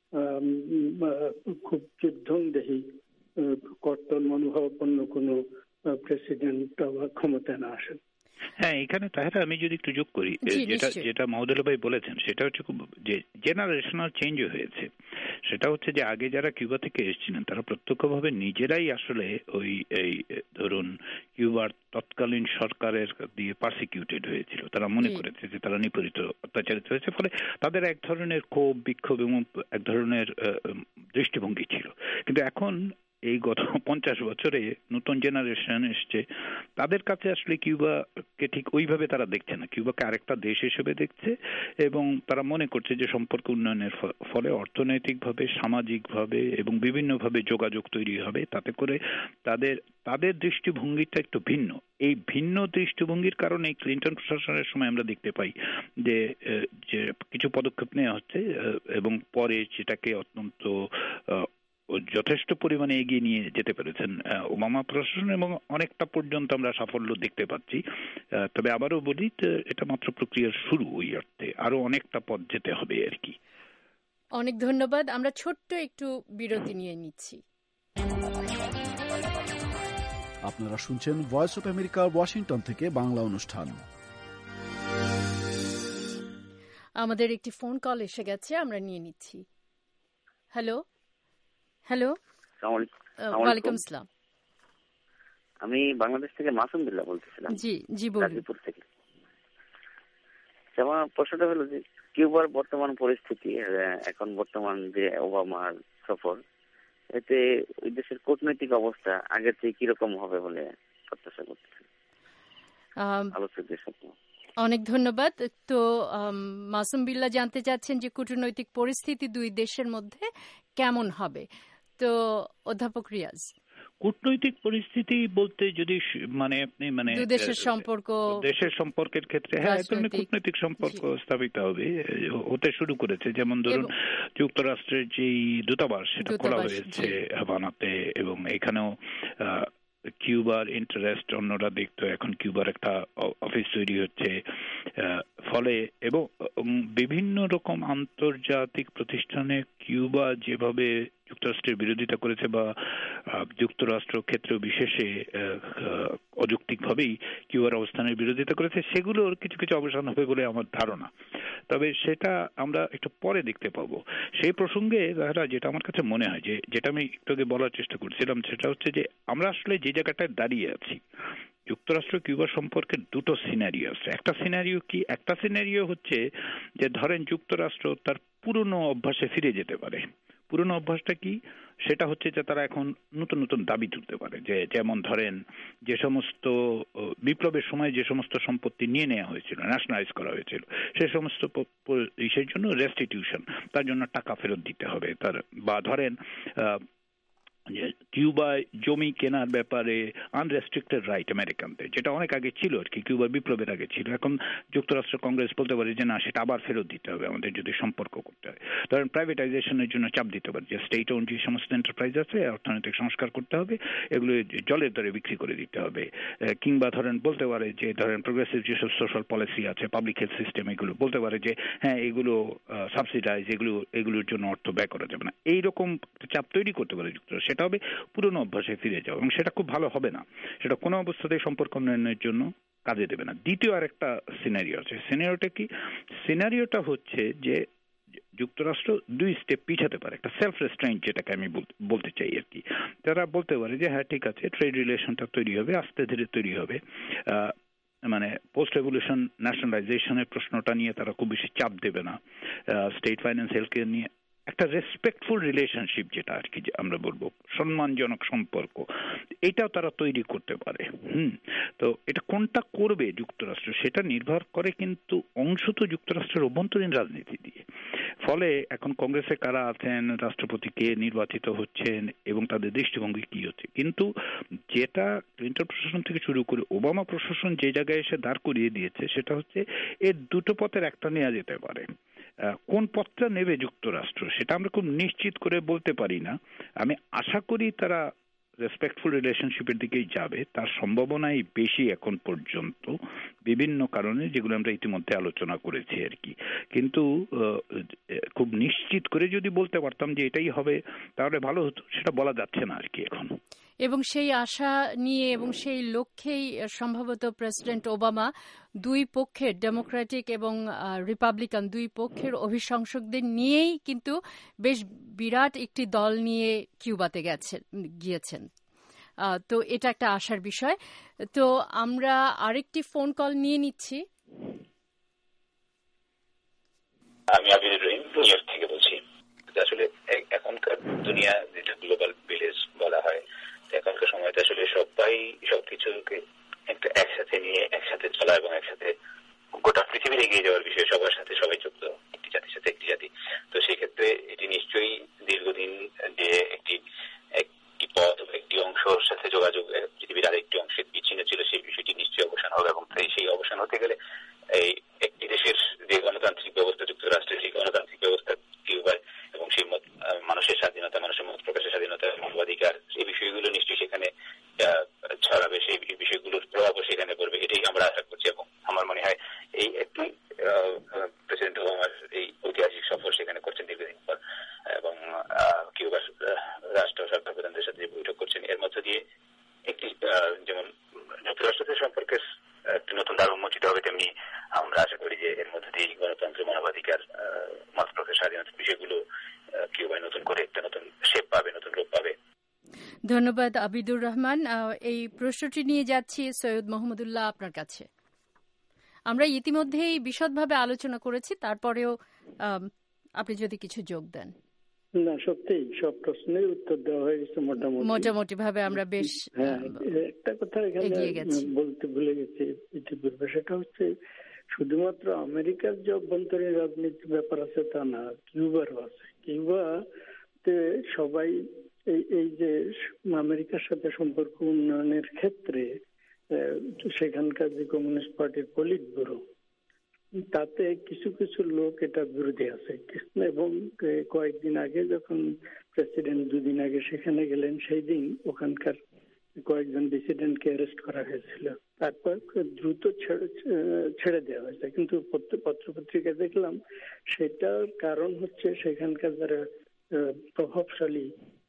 খুব যুদ্ধংদেহী কর্তন মনোভাবাপন্ন কোনো প্রেসিডেন্ট ক্ষমতায় না আসেন। হ্যাঁ, এখানে তাহলে আমি যদি একটু যোগ করি, যেটা মহোদয় ভাই বলেছেন সেটা হচ্ছে যে জেনারেশনাল চেঞ্জ হয়েছে। সেটা হচ্ছে যে আগে যারা কিউবা থেকে এসেছিলেন তারা প্রত্যক্ষভাবে নিজেরাই আসলে এই ধরুন কিউবার তৎকালীন সরকারের দিয়ে পারসিকিউটেড হয়েছিল। তারা মনে করেছে যে তারা নিপীড়িত, অত্যাচারিত হয়েছে, ফলে তাদের এক ধরনের ক্ষোভ বিক্ষোভ এবং এক ধরনের দৃষ্টিভঙ্গি ছিল। কিন্তু এখন এই গত 50 বছরে নতুন জেনারেশন এসছে, তাদের কাছে আসলে কিউবাকে ঠিক ওইভাবে তারা দেখছে না, কিউবাকে আরেকটা দেশ হিসেবে দেখছে, এবং তারা মনে করছে যে সম্পর্ক উন্নয়নের ফলে অর্থনৈতিকভাবে, সামাজিকভাবে এবং বিভিন্নভাবে যোগাযোগ তৈরি হবে, তাতে করে তাদের দৃষ্টিভঙ্গিটা একটু ভিন্ন। এই ভিন্ন দৃষ্টিভঙ্গির কারণে ক্লিনটন প্রশাসনের সময় আমরা দেখতে পাই যে কিছু পদক্ষেপ নেওয়া হচ্ছে এবং পরে সেটাকে অত্যন্ত যথেষ্ট পরিমাণে এগিয়ে নিয়ে যেতে পেরেছেন ওবামা প্রশাসন, এবং অনেকটা পর্যন্ত আমরা সাফল্য দেখতে পাচ্ছি। তবে আবারও বলি, এটা মাত্র প্রক্রিয়ার শুরু, ওই অর্থে আরো অনেকটা পথ যেতে হবে আর কি। অনেক ধন্যবাদ। আমরা ছোট্ট একটু বিরতি নিয়ে নিচ্ছি। আপনারা শুনছেন ভয়েস অফ আমেরিকার ওয়াশিংটন থেকে বাংলা অনুষ্ঠান। আমাদের একটি ফোন কল এসে গেছে, আমরা নিয়ে নিচ্ছি। হ্যালো। ওয়ালাইকুম আসসালাম। আমি বাংলাদেশ থেকে মাসুম বিল্লাহ বলতেছিলাম। জি বলুন। গাজীপুর থেকে। আমার প্রশ্নটা হলো যে কিউবার বর্তমান পরিস্থিতি, এখন বর্তমান যে ওবামার সফর, এতে ওই দেশের কূটনৈতিক অবস্থা আগের থেকে কিরকম হবে বলে প্রত্যাশা করতেছেন আলোচকদের সাথে? অনেক ধন্যবাদ। তো মাসুম বিল্লাহ জানতে চাচ্ছেন যে কূটনৈতিক পরিস্থিতি দুই দেশের মধ্যে কেমন হবে। তো অধ্যাপক রিয়াজ, কূটনৈতিক পরিস্থিতি বলতে যদি আপনি দেশের সম্পর্কের ক্ষেত্রে হ্যাঁ এক ধরনের কূটনৈতিক সম্পর্ক স্থাপিত হতে শুরু করেছে। যেমন ধরুন যুক্তরাষ্ট্রের যেই দূতাবাস সেটা খোলা হয়েছে হাভানাতে, এবং এখানেও কিউবার ইন্টারেস্ট অন্যরা দেখতো, এখন কিউবার একটা অফিস তৈরি হচ্ছে। ফলে এবং বিভিন্ন রকম আন্তর্জাতিক প্রতিষ্ঠানে কিউবা যেভাবে যুক্তরাষ্ট্রের বিরোধিতা করেছে বা যুক্তরাষ্ট্র ক্ষেত্র বিশেষে অযৌক্তিকভাবেই কিউবার অবস্থানের বিরোধিতা করেছে, সেগুলোর কিছু কিছু অবসান হবে বলে আমার ধারণা। তবে সেটা আমরা একটু পরে দেখতে পাবো। সেই প্রসঙ্গে যেটা আমার কাছে মনে হয় যেটা আমি একটু আগে বলার চেষ্টা করছিলাম, সেটা হচ্ছে যে আমরা আসলে যে জায়গাটায় দাঁড়িয়ে আছি, যুক্তরাষ্ট্র কিউবা সম্পর্কে দুটো সিনারিও আছে। একটা সিনারিও হচ্ছে যে ধরেন যুক্তরাষ্ট্র তার পুরনো অভ্যাসে ফিরে যেতে পারে। পুরনো অভ্যাসটা কি? সেটা হচ্ছে যে তারা এখন নতুন নতুন দাবি তুলতে পারে, যে যেমন ধরেন যে সমস্ত বিপ্লবের সময় যে সমস্ত সম্পত্তি নিয়ে নেওয়া হয়েছিল, ন্যাশনালাইজ করা হয়েছিল, সে সমস্ত ইসের জন্য রেস্টিটিউশন, তার জন্য টাকা ফেরত দিতে হবে। তার বা ধরেন কিউবায় জমি কেনার ব্যাপারে আনরেস্ট্রিক্টেড রাইট আমেরিকানদের, যেটা অনেক আগে ছিল আর কি, কিউবার বিপ্লবের আগে ছিল। এখন যুক্তরাষ্ট্র কংগ্রেস বলতে পারে যে না, সেটা আবার ফেরত দিতে হবে আমাদের যদি সম্পর্ক করতে হয়। ধরেন প্রাইভেটাইজেশনের জন্য চাপ দিতে পারে, যে স্টেট ওন যে সমস্ত এন্টারপ্রাইজ আছে অর্থনৈতিক সংস্কার করতে হবে, এগুলো জলের দরে বিক্রি করে দিতে হবে। কিংবা ধরেন বলতে পারে যে ধরেন প্রোগ্রেসিভ যেসব সোশ্যাল পলিসি আছে, পাবলিক হেলথ সিস্টেম, এগুলো বলতে পারে যে হ্যাঁ এগুলো সাবসিডাইজ, এগুলোর জন্য অর্থ ব্যয় করা যাবে না। এইরকম চাপ তৈরি করতে পারে যুক্তরাষ্ট্র। সেটা হবে পুরনো অভ্যাসে ফিরে যাওয়া, এবং সেটা খুব ভালো হবে না, সেটা কোনো অবস্থাতেই সম্পর্ক উন্নয়নের জন্য কাজে দেবে না। দ্বিতীয় আরেকটা সিনারিও আছে। সিনারিওটা কি? সিনারিওটা হচ্ছে যে যুক্তরাষ্ট্র 2 স্টেপ পিছাতে পারে, একটা সেলফ রেস্ট্রেইন্ট যেটাকে আমি বলতে চাই আর কি। তারা বলতে পারে যে হ্যাঁ ঠিক আছে, ট্রেড রিলেশনটা তৈরি হবে, আস্তে ধীরে তৈরি হবে, মানে পোস্ট রেভলিউশন ন্যাশনালাইজেশনের প্রশ্নটা নিয়ে তারা খুব বেশি চাপ দেবে না, স্টেট ফাইন্যান্স হেলথ কেয়ার নিয়ে একটা রেসপেক্টফুল রিলেশনশিপ, যেটা আর কি আমরা বলবো সম্মানজনক সম্পর্ক, এটাও তারা তৈরি করতে পারে। তো এটা কোনটা করবে যুক্তরাষ্ট্র, সেটা নির্ভর করে কিন্তু অংশত যুক্তরাষ্ট্রের অভ্যন্তরীণ রাজনীতি দিয়ে। ফলে এখন কংগ্রেসে কারা আছেন, রাষ্ট্রপতি কে নির্বাচিত হচ্ছেন, এবং তাদের দৃষ্টিভঙ্গি কি হচ্ছে। কিন্তু যেটা ক্লিন্টন প্রশাসন থেকে শুরু করে ওবামা প্রশাসন যে জায়গায় এসে দাঁড় করিয়ে দিয়েছে, সেটা হচ্ছে এর দুটো পথের একটা নেওয়া যেতে পারে। কোন পথটা নেবে যুক্তরাষ্ট্র সেটা আমরা খুব নিশ্চিত করে বলতে পারি না। আমি আশা করি তারা রেসপেক্টফুল রিলেশনশিপের দিকেই যাবে, তার সম্ভাবনাই বেশি এখন পর্যন্ত, বিভিন্ন কারণে যেগুলো আমরা ইতিমধ্যে আলোচনা করেছি আর কি। কিন্তু খুব নিশ্চিত করে যদি বলতে পারতাম যে এটাই হবে তাহলে ভালো হতো, সেটা বলা যাচ্ছে না আর কি এখন। এবং সেই আশা নিয়ে এবং সেই লক্ষ্যেই সম্ভবত প্রেসিডেন্ট ওবামা দুই পক্ষের, ডেমোক্রেটিক এবং রিপাবলিকান দুই পক্ষের অভিশংসকদের নিয়েই কিন্তু বেশ বিরাট একটি দল নিয়ে কিউবাতে গিয়েছেন। তো এটা একটা আশার বিষয়। তো আমরা আরেকটি ফোন কল নিয়ে নিচ্ছি। আমি আবির রহিম, নিউ ইয়র্ক থেকে বলছি। আসলে এখনকার দুনিয়া যেটা গ্লোবাল ভিলেজ বলা হয়, এখনকার সময়তে আসলে সবাই সবকিছুকে একটা একসাথে নিয়ে একসাথে চলা এবং একসাথে গোটা পৃথিবীর এগিয়ে যাওয়ার বিষয়ে সবার সাথে সবাই যুক্ত, একটি জাতির সাথে একটি জাতি। তো সেই ক্ষেত্রে এটি নিশ্চয়ই দীর্ঘদিন যে একটি পথ, একটি অংশের সাথে যোগাযোগ পৃথিবীর আরেকটি অংশের বিচ্ছিন্ন ছিল, সেই বিষয়টি নিশ্চয়ই অবসান হবে। এবং সেই অবসান হতে গেলে এই একটি দেশের যে গণতান্ত্রিক ব্যবস্থা, যুক্তরাষ্ট্রের সেই গণতান্ত্রিক ব্যবস্থা কিউবায়, এবং সেই মানুষের স্বাধীনতা, মানুষের মত প্রকাশের স্বাধীনতা, মানবাধিকার, এই বিষয়গুলো নিশ্চয়ই সেখানে ছড়াবে, সেই বিষয়গুলোর প্রভাবও সেখানে পড়বে, এটাই আমরা আশা করছি। এবং আমার মনে হয় এই একটি প্রেসিডেন্ট ওবামার এই ঐতিহাসিক সফর সেখানে করছেন দীর্ঘদিন পর, এবং কিউবার রাষ্ট্র সরকার প্রধানদের সাথে বৈঠক করছেন, এর মধ্য দিয়ে একটি যেমন যুক্তরাষ্ট্রের সম্পর্কের একটি নতুন দ্বার উন্মোচিত হবে, তেমনি আমরা আশা করি যে এর মধ্য দিয়ে গণতন্ত্র, মানবাধিকার, মত প্রকাশের স্বাধীনতার বিষয়গুলো কিউবায় নতুন করে একটা নতুন শেপ পাবে, নতুন রূপ পাবে। ধন্যবাদ আবিদুর রহমান। এই প্রশ্নটি নিয়ে যাচ্ছি সৈয়দ মোহাম্মদুল্লাহ আপনার কাছে। আমরা ইতিমধ্যেই বিশদভাবে আলোচনা করেছি, তারপরেও আপনি যদি কিছু যোগ দেন। না, সত্যি সব প্রশ্নের উত্তর দেওয়া হয়ে গেছে মোটামুটি ভাবে। আমরা বেশ একটা কথা এখানে বলতে ভুলে গেছি ইতিপূর্বে, সেটা হচ্ছে শুধুমাত্র আমেরিকার যে অভ্যন্তরীণ রাজনীতির ব্যাপার আছে তা না, কিউবারও আছে। কিউবাতে সবাই এই যে আমেরিকার সাথে সম্পর্ক উন্নয়নের ক্ষেত্রে সেখানকার যে কমিউনিস্ট পার্টির পলিট ব্যুরো, তাতে কিছু কিছু লোক এটা বিরোধী আছে। এবং কয়েকদিন আগে যখন প্রেসিডেন্ট 2 দিন আগে সেখানে গেলেন, সেই দিন ওখানকার কয়েকজন ডিসিডেন্টকে অ্যারেস্ট করা হয়েছিল, তারপর দ্রুত ছেড়ে দেওয়া হয়েছে। কিন্তু পত্রপত্রিকা দেখলাম সেটার কারণ হচ্ছে সেখানকার যারা প্রভাবশালী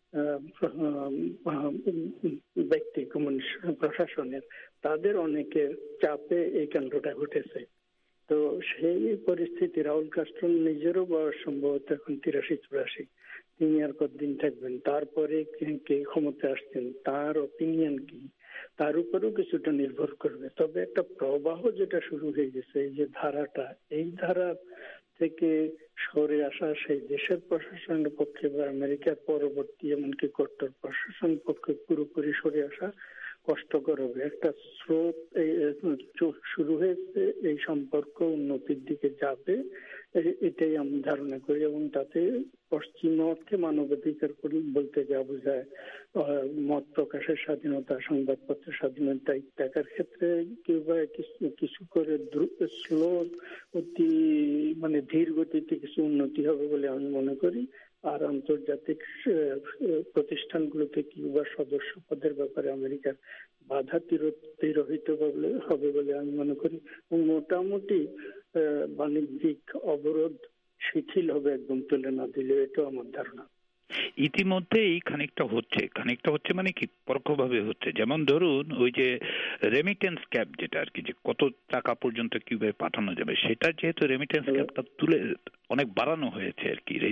ব্যক্তি কমিউনিস্ট প্রশাসনের, তাদের অনেকের চাপে এই কাণ্ডটা ঘটেছে। তো সেই পরিস্থিতি রাউল কাস্ট্রো নিজেরও বয়স সম্ভবত এখন 83-84, তিনি আর কতদিন থাকবেন, তারপরে কে ক্ষমতা আসছেন, তার অপিনিয়ন কি, তার উপরেও কিছুটা নির্ভর করবে। তবে একটা প্রবাহ যেটা শুরু হয়ে গেছে, এই যে ধারাটা, এই ধারা থেকে সরে আসা সেই দেশের প্রশাসনের পক্ষে বা আমেরিকার পরবর্তী এমনকি কট্টর প্রশাসনের পক্ষে পুরোপুরি সরে আসা কষ্টকর হবে। একটা স্রোত শুরু হয়েছে, এই সম্পর্ক উন্নতির দিকে যাবে, এটাই আমি ধারণা করি। এবং তাতে পশ্চিম অর্থে মানবাধিকার বলতে যা বোঝায় মত প্রকাশের স্বাধীনতা, সংবাদপত্রের স্বাধীনতা ইত্যাদির ক্ষেত্রে কিউবা কিছু করে স্লো অতি ধীর গতিতে কিছু উন্নতি হবে বলে আমি মনে করি। আর আন্তর্জাতিক প্রতিষ্ঠানগুলোতে কিউবার সদস্য পদের ব্যাপারে আমেরিকার বাধা তিরোহিত হবে বলে আমি মনে করি। মোটামুটি বাণিজ্যিক অবরোধ শিথিল হবে একদম তুলে না দিলে, এটাও আমার ধারণা। ইতিমধ্যেই খানিকটা হচ্ছে মানে কি পরোক্ষভাবে হচ্ছে। যেমন ধরুন ওই যে রেমিটেন্স ক্যাপ যেটা আর কি, যে কত টাকা পর্যন্ত কিউবায় পাঠানো যাবে, সেটা যেহেতু রেমিটেন্স ক্যাপটা তুলে অনেক বাড়ানো হয়েছে আর কি,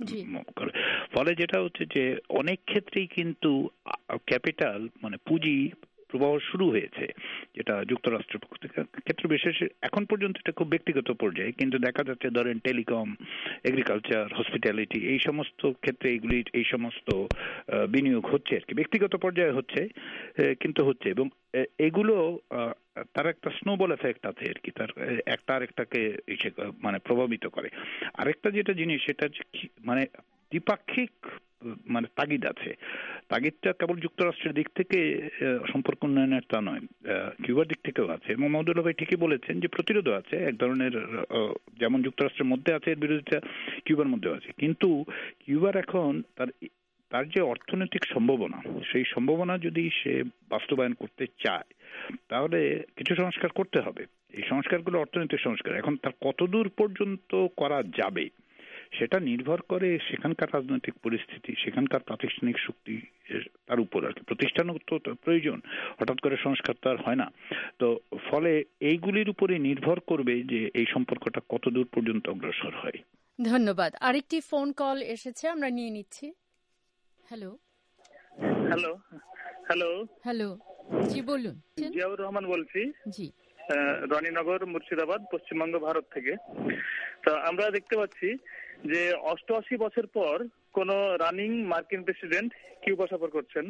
ফলে যেটা হচ্ছে যে অনেক ক্ষেত্রেই কিন্তু ক্যাপিটাল পুঁজি প্রবাহ শুরু হয়েছে, যেটা যুক্তরাষ্ট্রের পক্ষ থেকে ক্ষেত্র বিশেষ এখন পর্যন্ত এটা খুব ব্যক্তিগত পর্যায়ে, কিন্তু দেখা যাচ্ছে ধরেন টেলিকম, এগ্রিকালচার, হসপিটালিটি এই সমস্ত ক্ষেত্রে এই সমস্ত বিনিয়োগ হচ্ছে আর কি, ব্যক্তিগত পর্যায়ে হচ্ছে কিন্তু হচ্ছে। এবং এগুলো তার একটা স্নোবল এফেক্ট আছে আর কি, তার একটা আরেকটাকে প্রভাবিত করে। আরেকটা যেটা জিনিস সেটা দ্বিপাক্ষিক তাগিদ আছে। তাগিদটা কেবল যুক্তরাষ্ট্রের দিক থেকে সম্পর্ক উন্নয়নের তা নয়, কিউবার দিক থেকেও আছে। এবং মহম্মদুল্লাহ ভাই ঠিকই বলেছেন যে প্রতিরোধও আছে এক ধরনের, যেমন যুক্তরাষ্ট্রের মধ্যে আছে এর বিরোধিতা কিউবার মধ্যেও আছে। কিন্তু কিউবার এখন তার যে অর্থনৈতিক সম্ভাবনা, সেই সম্ভাবনা যদি সে বাস্তবায়ন করতে চায় তাহলে কিছু সংস্কার করতে হবে। এই সংস্কারগুলো অর্থনৈতিক সংস্কার। এখন তার কতদূর পর্যন্ত করা যাবে সেটা নির্ভর করে সেখানকার রাজনৈতিক পরিস্থিতি, সেখানকার প্রাতিষ্ঠানিক শক্তি তার উপর আর কি। প্রতিষ্ঠানও তো প্রয়োজন, হঠাৎ করে সংস্কার তো আর হয় না। তো ফলে এইগুলির উপরে নির্ভর করবে যে এই সম্পর্কটা কতদূর পর্যন্ত অগ্রসর হয়। ধন্যবাদ। আরেকটি ফোন কল এসেছে, আমরা নিয়ে নিচ্ছি। হ্যালো হ্যালো হ্যালো হ্যালো জি বলুন। জিয়াউর রহমান বলছি। জি, রানীনগর, মুর্শিদাবাদ, পশ্চিমবঙ্গ, ভারত থেকে। তো আমরা দেখতে পাচ্ছি যে 88 বছর পর কোন রানিং মার্কিন প্রেসিডেন্ট কিউবা সফর করছেন,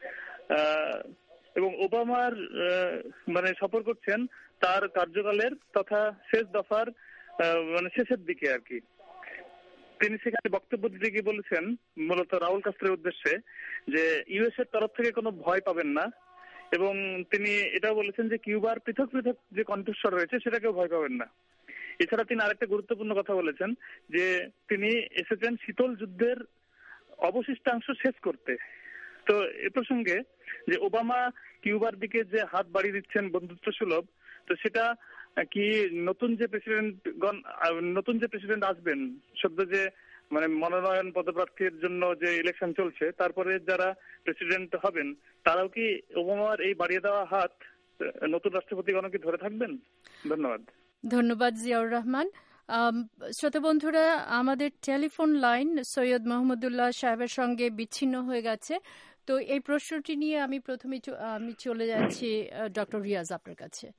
এবং ওবামার সফর করছেন তার কার্যকালের তথা শেষ দফার শেষের দিকে আর কি। তিনি সেখানে বক্তব্য দিতে গিয়ে বলেছেন মূলত রাউল কাস্ত্রের উদ্দেশ্যে যে ইউএস এর তরফ থেকে কোনো ভয় পাবেন না, এবং তিনি এটাও বলেছেন যে কিউবার পৃথক পৃথক যে কণ্ঠস্বর রয়েছে সেটাকেও ভয় পাবেন না। এছাড়া তিনি আরেকটা গুরুত্বপূর্ণ কথা বলেছেন যে তিনি এসেছেন শীতল যুদ্ধের অবশিষ্টাংশ শেষ করতে। তো এ প্রসঙ্গে যে ওবামা কিউবার দিকে যে হাত বাড়িয়ে দিচ্ছেন বন্ধুত্ব সুলভ, তো সেটা কি নতুন যে প্রেসিডেন্ট আসবেন, সদ্য যে মনোনয়ন পদপ্রার্থীর জন্য যে ইলেকশন চলছে, তারপরে যারা প্রেসিডেন্ট হবেন তারাও কি ওবামার এই বাড়িয়ে দেওয়া হাত নতুন রাষ্ট্রপতিগণ কি ধরে থাকবেন? ধন্যবাদ। ধন্যবাদ জিয়াউর রহমান। শ্রোতা বন্ধুরা, আমাদের টেলিফোন লাইন সৈয়দ মাহমুদুল্লাহ সাহেবের সঙ্গে বিচ্ছিন্ন হয়ে গেছে। তো এই প্রশ্নটি নিয়ে আমি প্রথমে চলে যাচ্ছি ডক্টর রিয়াজ আপনার কাছে।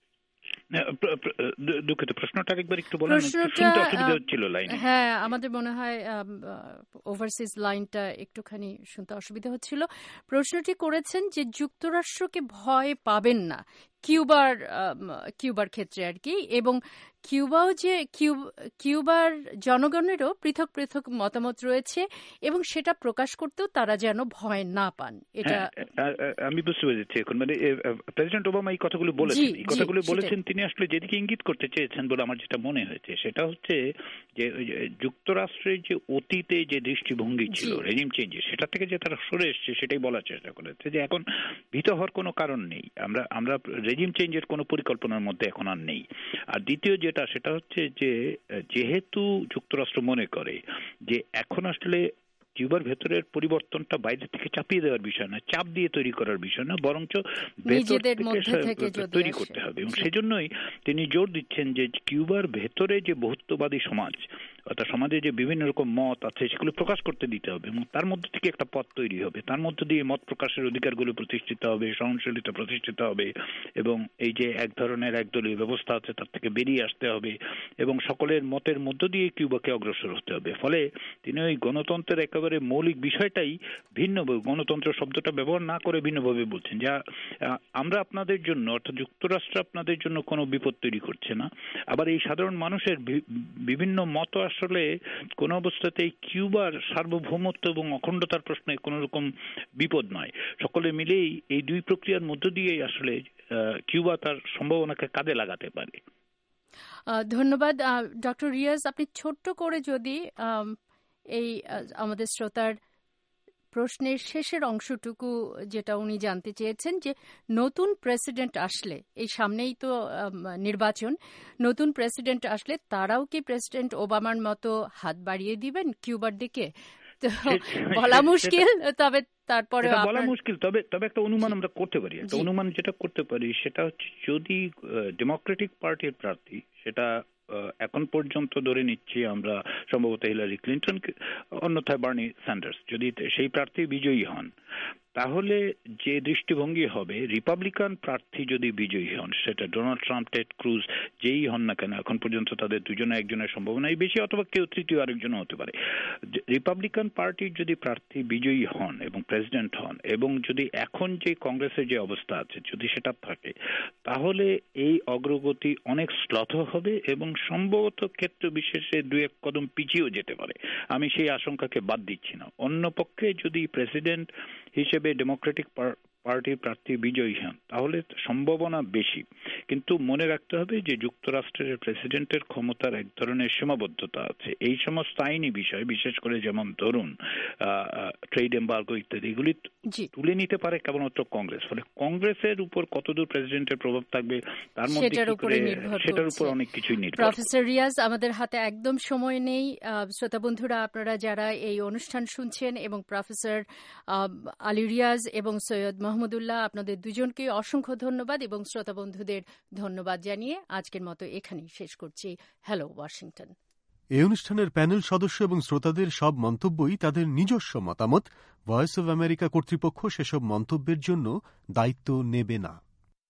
দুঃখিত, প্রশ্নটা একবার একটু বলেন, শুনতে অসুবিধা হচ্ছিল লাইন। হ্যাঁ, আমাদের মনে হয় ওভারসিজ লাইনটা একটুখানি শুনতে অসুবিধা হচ্ছিল। প্রশ্নটি করেছেন যে যুক্তরাষ্ট্রকে ভয় পাবেন না কিউবার ক্ষেত্রে আর কি, এবং কিউবাও যে কিউবার জনগণেরও পৃথক পৃথক মতামত রয়েছে এবং সেটা প্রকাশ করতেও তারা যেন ভয় না পান। এটা আমি বুঝতে পেরেছি এখন। প্রেসিডেন্ট ওবামা এই কথাগুলো বলেছেন, তিনি আসলে যেদিকে ইঙ্গিত করতে চেয়েছেন বলে আমার যেটা মনে হয়েছে সেটা হচ্ছে যে যুক্তরাষ্ট্রের যে অতীতে যে দৃষ্টিভঙ্গি ছিল রেজিম চেঞ্জের, সেটা থেকে যে তারা সরে এসছে সেটাই বলার চেষ্টা করেছে যে এখন ভীত হওয়ার কোনো কারণ নেই, আমরা রেজিম চেঞ্জের কোনো পরিকল্পনার মধ্যে এখন আর নেই। আর দ্বিতীয় সেটা হচ্ছে যে যেহেতু যুক্তরাষ্ট্র মনে করে যে এখন আসলে কিউবার ভেতরের পরিবর্তনটা বাইরে থেকে চাপিয়ে দেওয়ার বিষয় না, চাপ দিয়ে তৈরি করার বিষয় না, বরঞ্চ ভেতর থেকে তৈরি করতে হবে। এবং সেজন্যই তিনি জোর দিচ্ছেন যে কিউবার ভেতরে যে বহুত্ববাদী সমাজ, অর্থাৎ সমাজে যে বিভিন্ন রকম মত আছে সেগুলো প্রকাশ করতে দিতে হবে এবং তার মধ্যে থেকে একটা পথ তৈরি হবে, তার মধ্যে দিয়ে মত প্রকাশের অধিকারগুলো প্রতিষ্ঠিত হবে, সহনশীলতা প্রতিষ্ঠিত হবে এবং এই যে এক ধরনের একদলীয় ব্যবস্থা আছে তার থেকে বেরিয়ে আসতে হবে এবং সকলের মতের মধ্য দিয়ে কিউবাকে অগ্রসর হতে হবে। ফলে তিনি ওই গণতন্ত্রের একেবারে মৌলিক বিষয়টাই ভিন্নভাবে, গণতন্ত্র শব্দটা ব্যবহার না করে ভিন্নভাবে বলছেন, যা আমরা আপনাদের জন্য অর্থাৎ যুক্তরাষ্ট্র আপনাদের জন্য কোনো বিপদ তৈরি করছে না। আবার এই সাধারণ মানুষের বিভিন্ন মত আসলে কোন অবস্থাতেই কিউবার সার্বভৌমত্ব এবং অখণ্ডতার প্রশ্নে কোনো রকম বিপদ নয়। সকলে মিলেই এই দুই প্রক্রিয়ার মধ্য দিয়েই আসলে কিউবা তার সম্ভাবনাকে কাজে লাগাতে পারে। ধন্যবাদ ডক্টর রিয়াজ। আপনি ছোট্ট করে যদি এই আমাদের শ্রোতার প্রশ্নের শেষের অংশটুকু যেটা উনি জানতে চেয়েছেন যে নতুন প্রেসিডেন্ট আসলে, এই সামনেই তো নির্বাচন, নতুন প্রেসিডেন্ট আসলে তারাও কি প্রেসিডেন্ট ওবামার মতো হাত বাড়িয়ে দিবেন কিউবার দিকে? তো বলা মুশকিল, তবে তারপরে বলা মুশকিল, তবে একটা অনুমান আমরা করতে পারি। একটা অনুমান যেটা করতে পারি সেটা হচ্ছে যদি ডেমোক্রেটিক পার্টির প্রার্থী, সেটা এখন পর্যন্ত ধরে নিচ্ছি আমরা সম্ভবত হিলারি ক্লিন্টন, অন্যথায় বার্নি স্যান্ডার্স, যদি সেই প্রার্থী বিজয়ী হন তাহলে যে দৃষ্টিভঙ্গি হবে রিপাবলিকান প্রার্থী যদি বিজয়ী হন, সেটা ডোনাল্ড ট্রাম্প, টেড ক্রুজ যেই হন না কেন, এখন পর্যন্ত তাদের দুজনে একজনের সম্ভাবনাই বেশি অথবা কেউ তৃতীয় আরেকজনও হতে পারে। রিপাবলিকান পার্টির যদি প্রার্থী বিজয়ী হন এবং প্রেসিডেন্ট হন এবং যদি এখন যে কংগ্রেসের যে অবস্থা আছে যদি সেটা থাকে, তাহলে এই অগ্রগতি অনেক শ্লথ হবে এবং সম্ভবত ক্ষেত্র বিশেষে দুই এক কদম পিছিয়েও যেতে পারে। আমি সেই আশঙ্কাকে বাদ দিচ্ছি না। অন্য পক্ষে যদি প্রেসিডেন্ট হিসেবে ডেমোক্রেটিক পার্টির প্রার্থী বিজয়ী হন তাহলে সম্ভাবনা বেশি, কিন্তু মনে রাখতে হবে যে যুক্তরাষ্ট্রের প্রেসিডেন্টের ক্ষমতার এক ধরনের সীমাবদ্ধতা আছে। এই সমস্ত আইনি বিষয়, বিশেষ করে যেমন ধরুন ট্রেড এম্বার্গো ইত্যাদি, এগুলি তুলে নিতে পারে কেবলমাত্র কংগ্রেস। ফলে কংগ্রেসের উপর কতদূর প্রেসিডেন্টের প্রভাব থাকবে তার মধ্যে সেটার উপর অনেক কিছুই নির্ভর। প্রফেসর রিয়াজ, আমাদের হাতে একদম সময় নেই। শ্রোতা বন্ধুরা, আপনারা যারা এই অনুষ্ঠান শুনছেন এবং প্রফেসর আলী রিয়াজ এবং সৈয়দ মাহমুদুল্লাহ, আপনাদের দুজনকে অসংখ্য ধন্যবাদ এবং শ্রোতা বন্ধুদের ধন্যবাদ জানিয়ে আজকের মতো এখানেই শেষ করছি। Hello Washington. এই অনুষ্ঠানের প্যানেল সদস্য এবং শ্রোতাদের সব মন্তব্যই তাদের নিজস্ব মতামত। ভয়েস অব আমেরিকা কর্তৃপক্ষ সেসব মন্তব্যের জন্য দায়িত্ব নেবে না।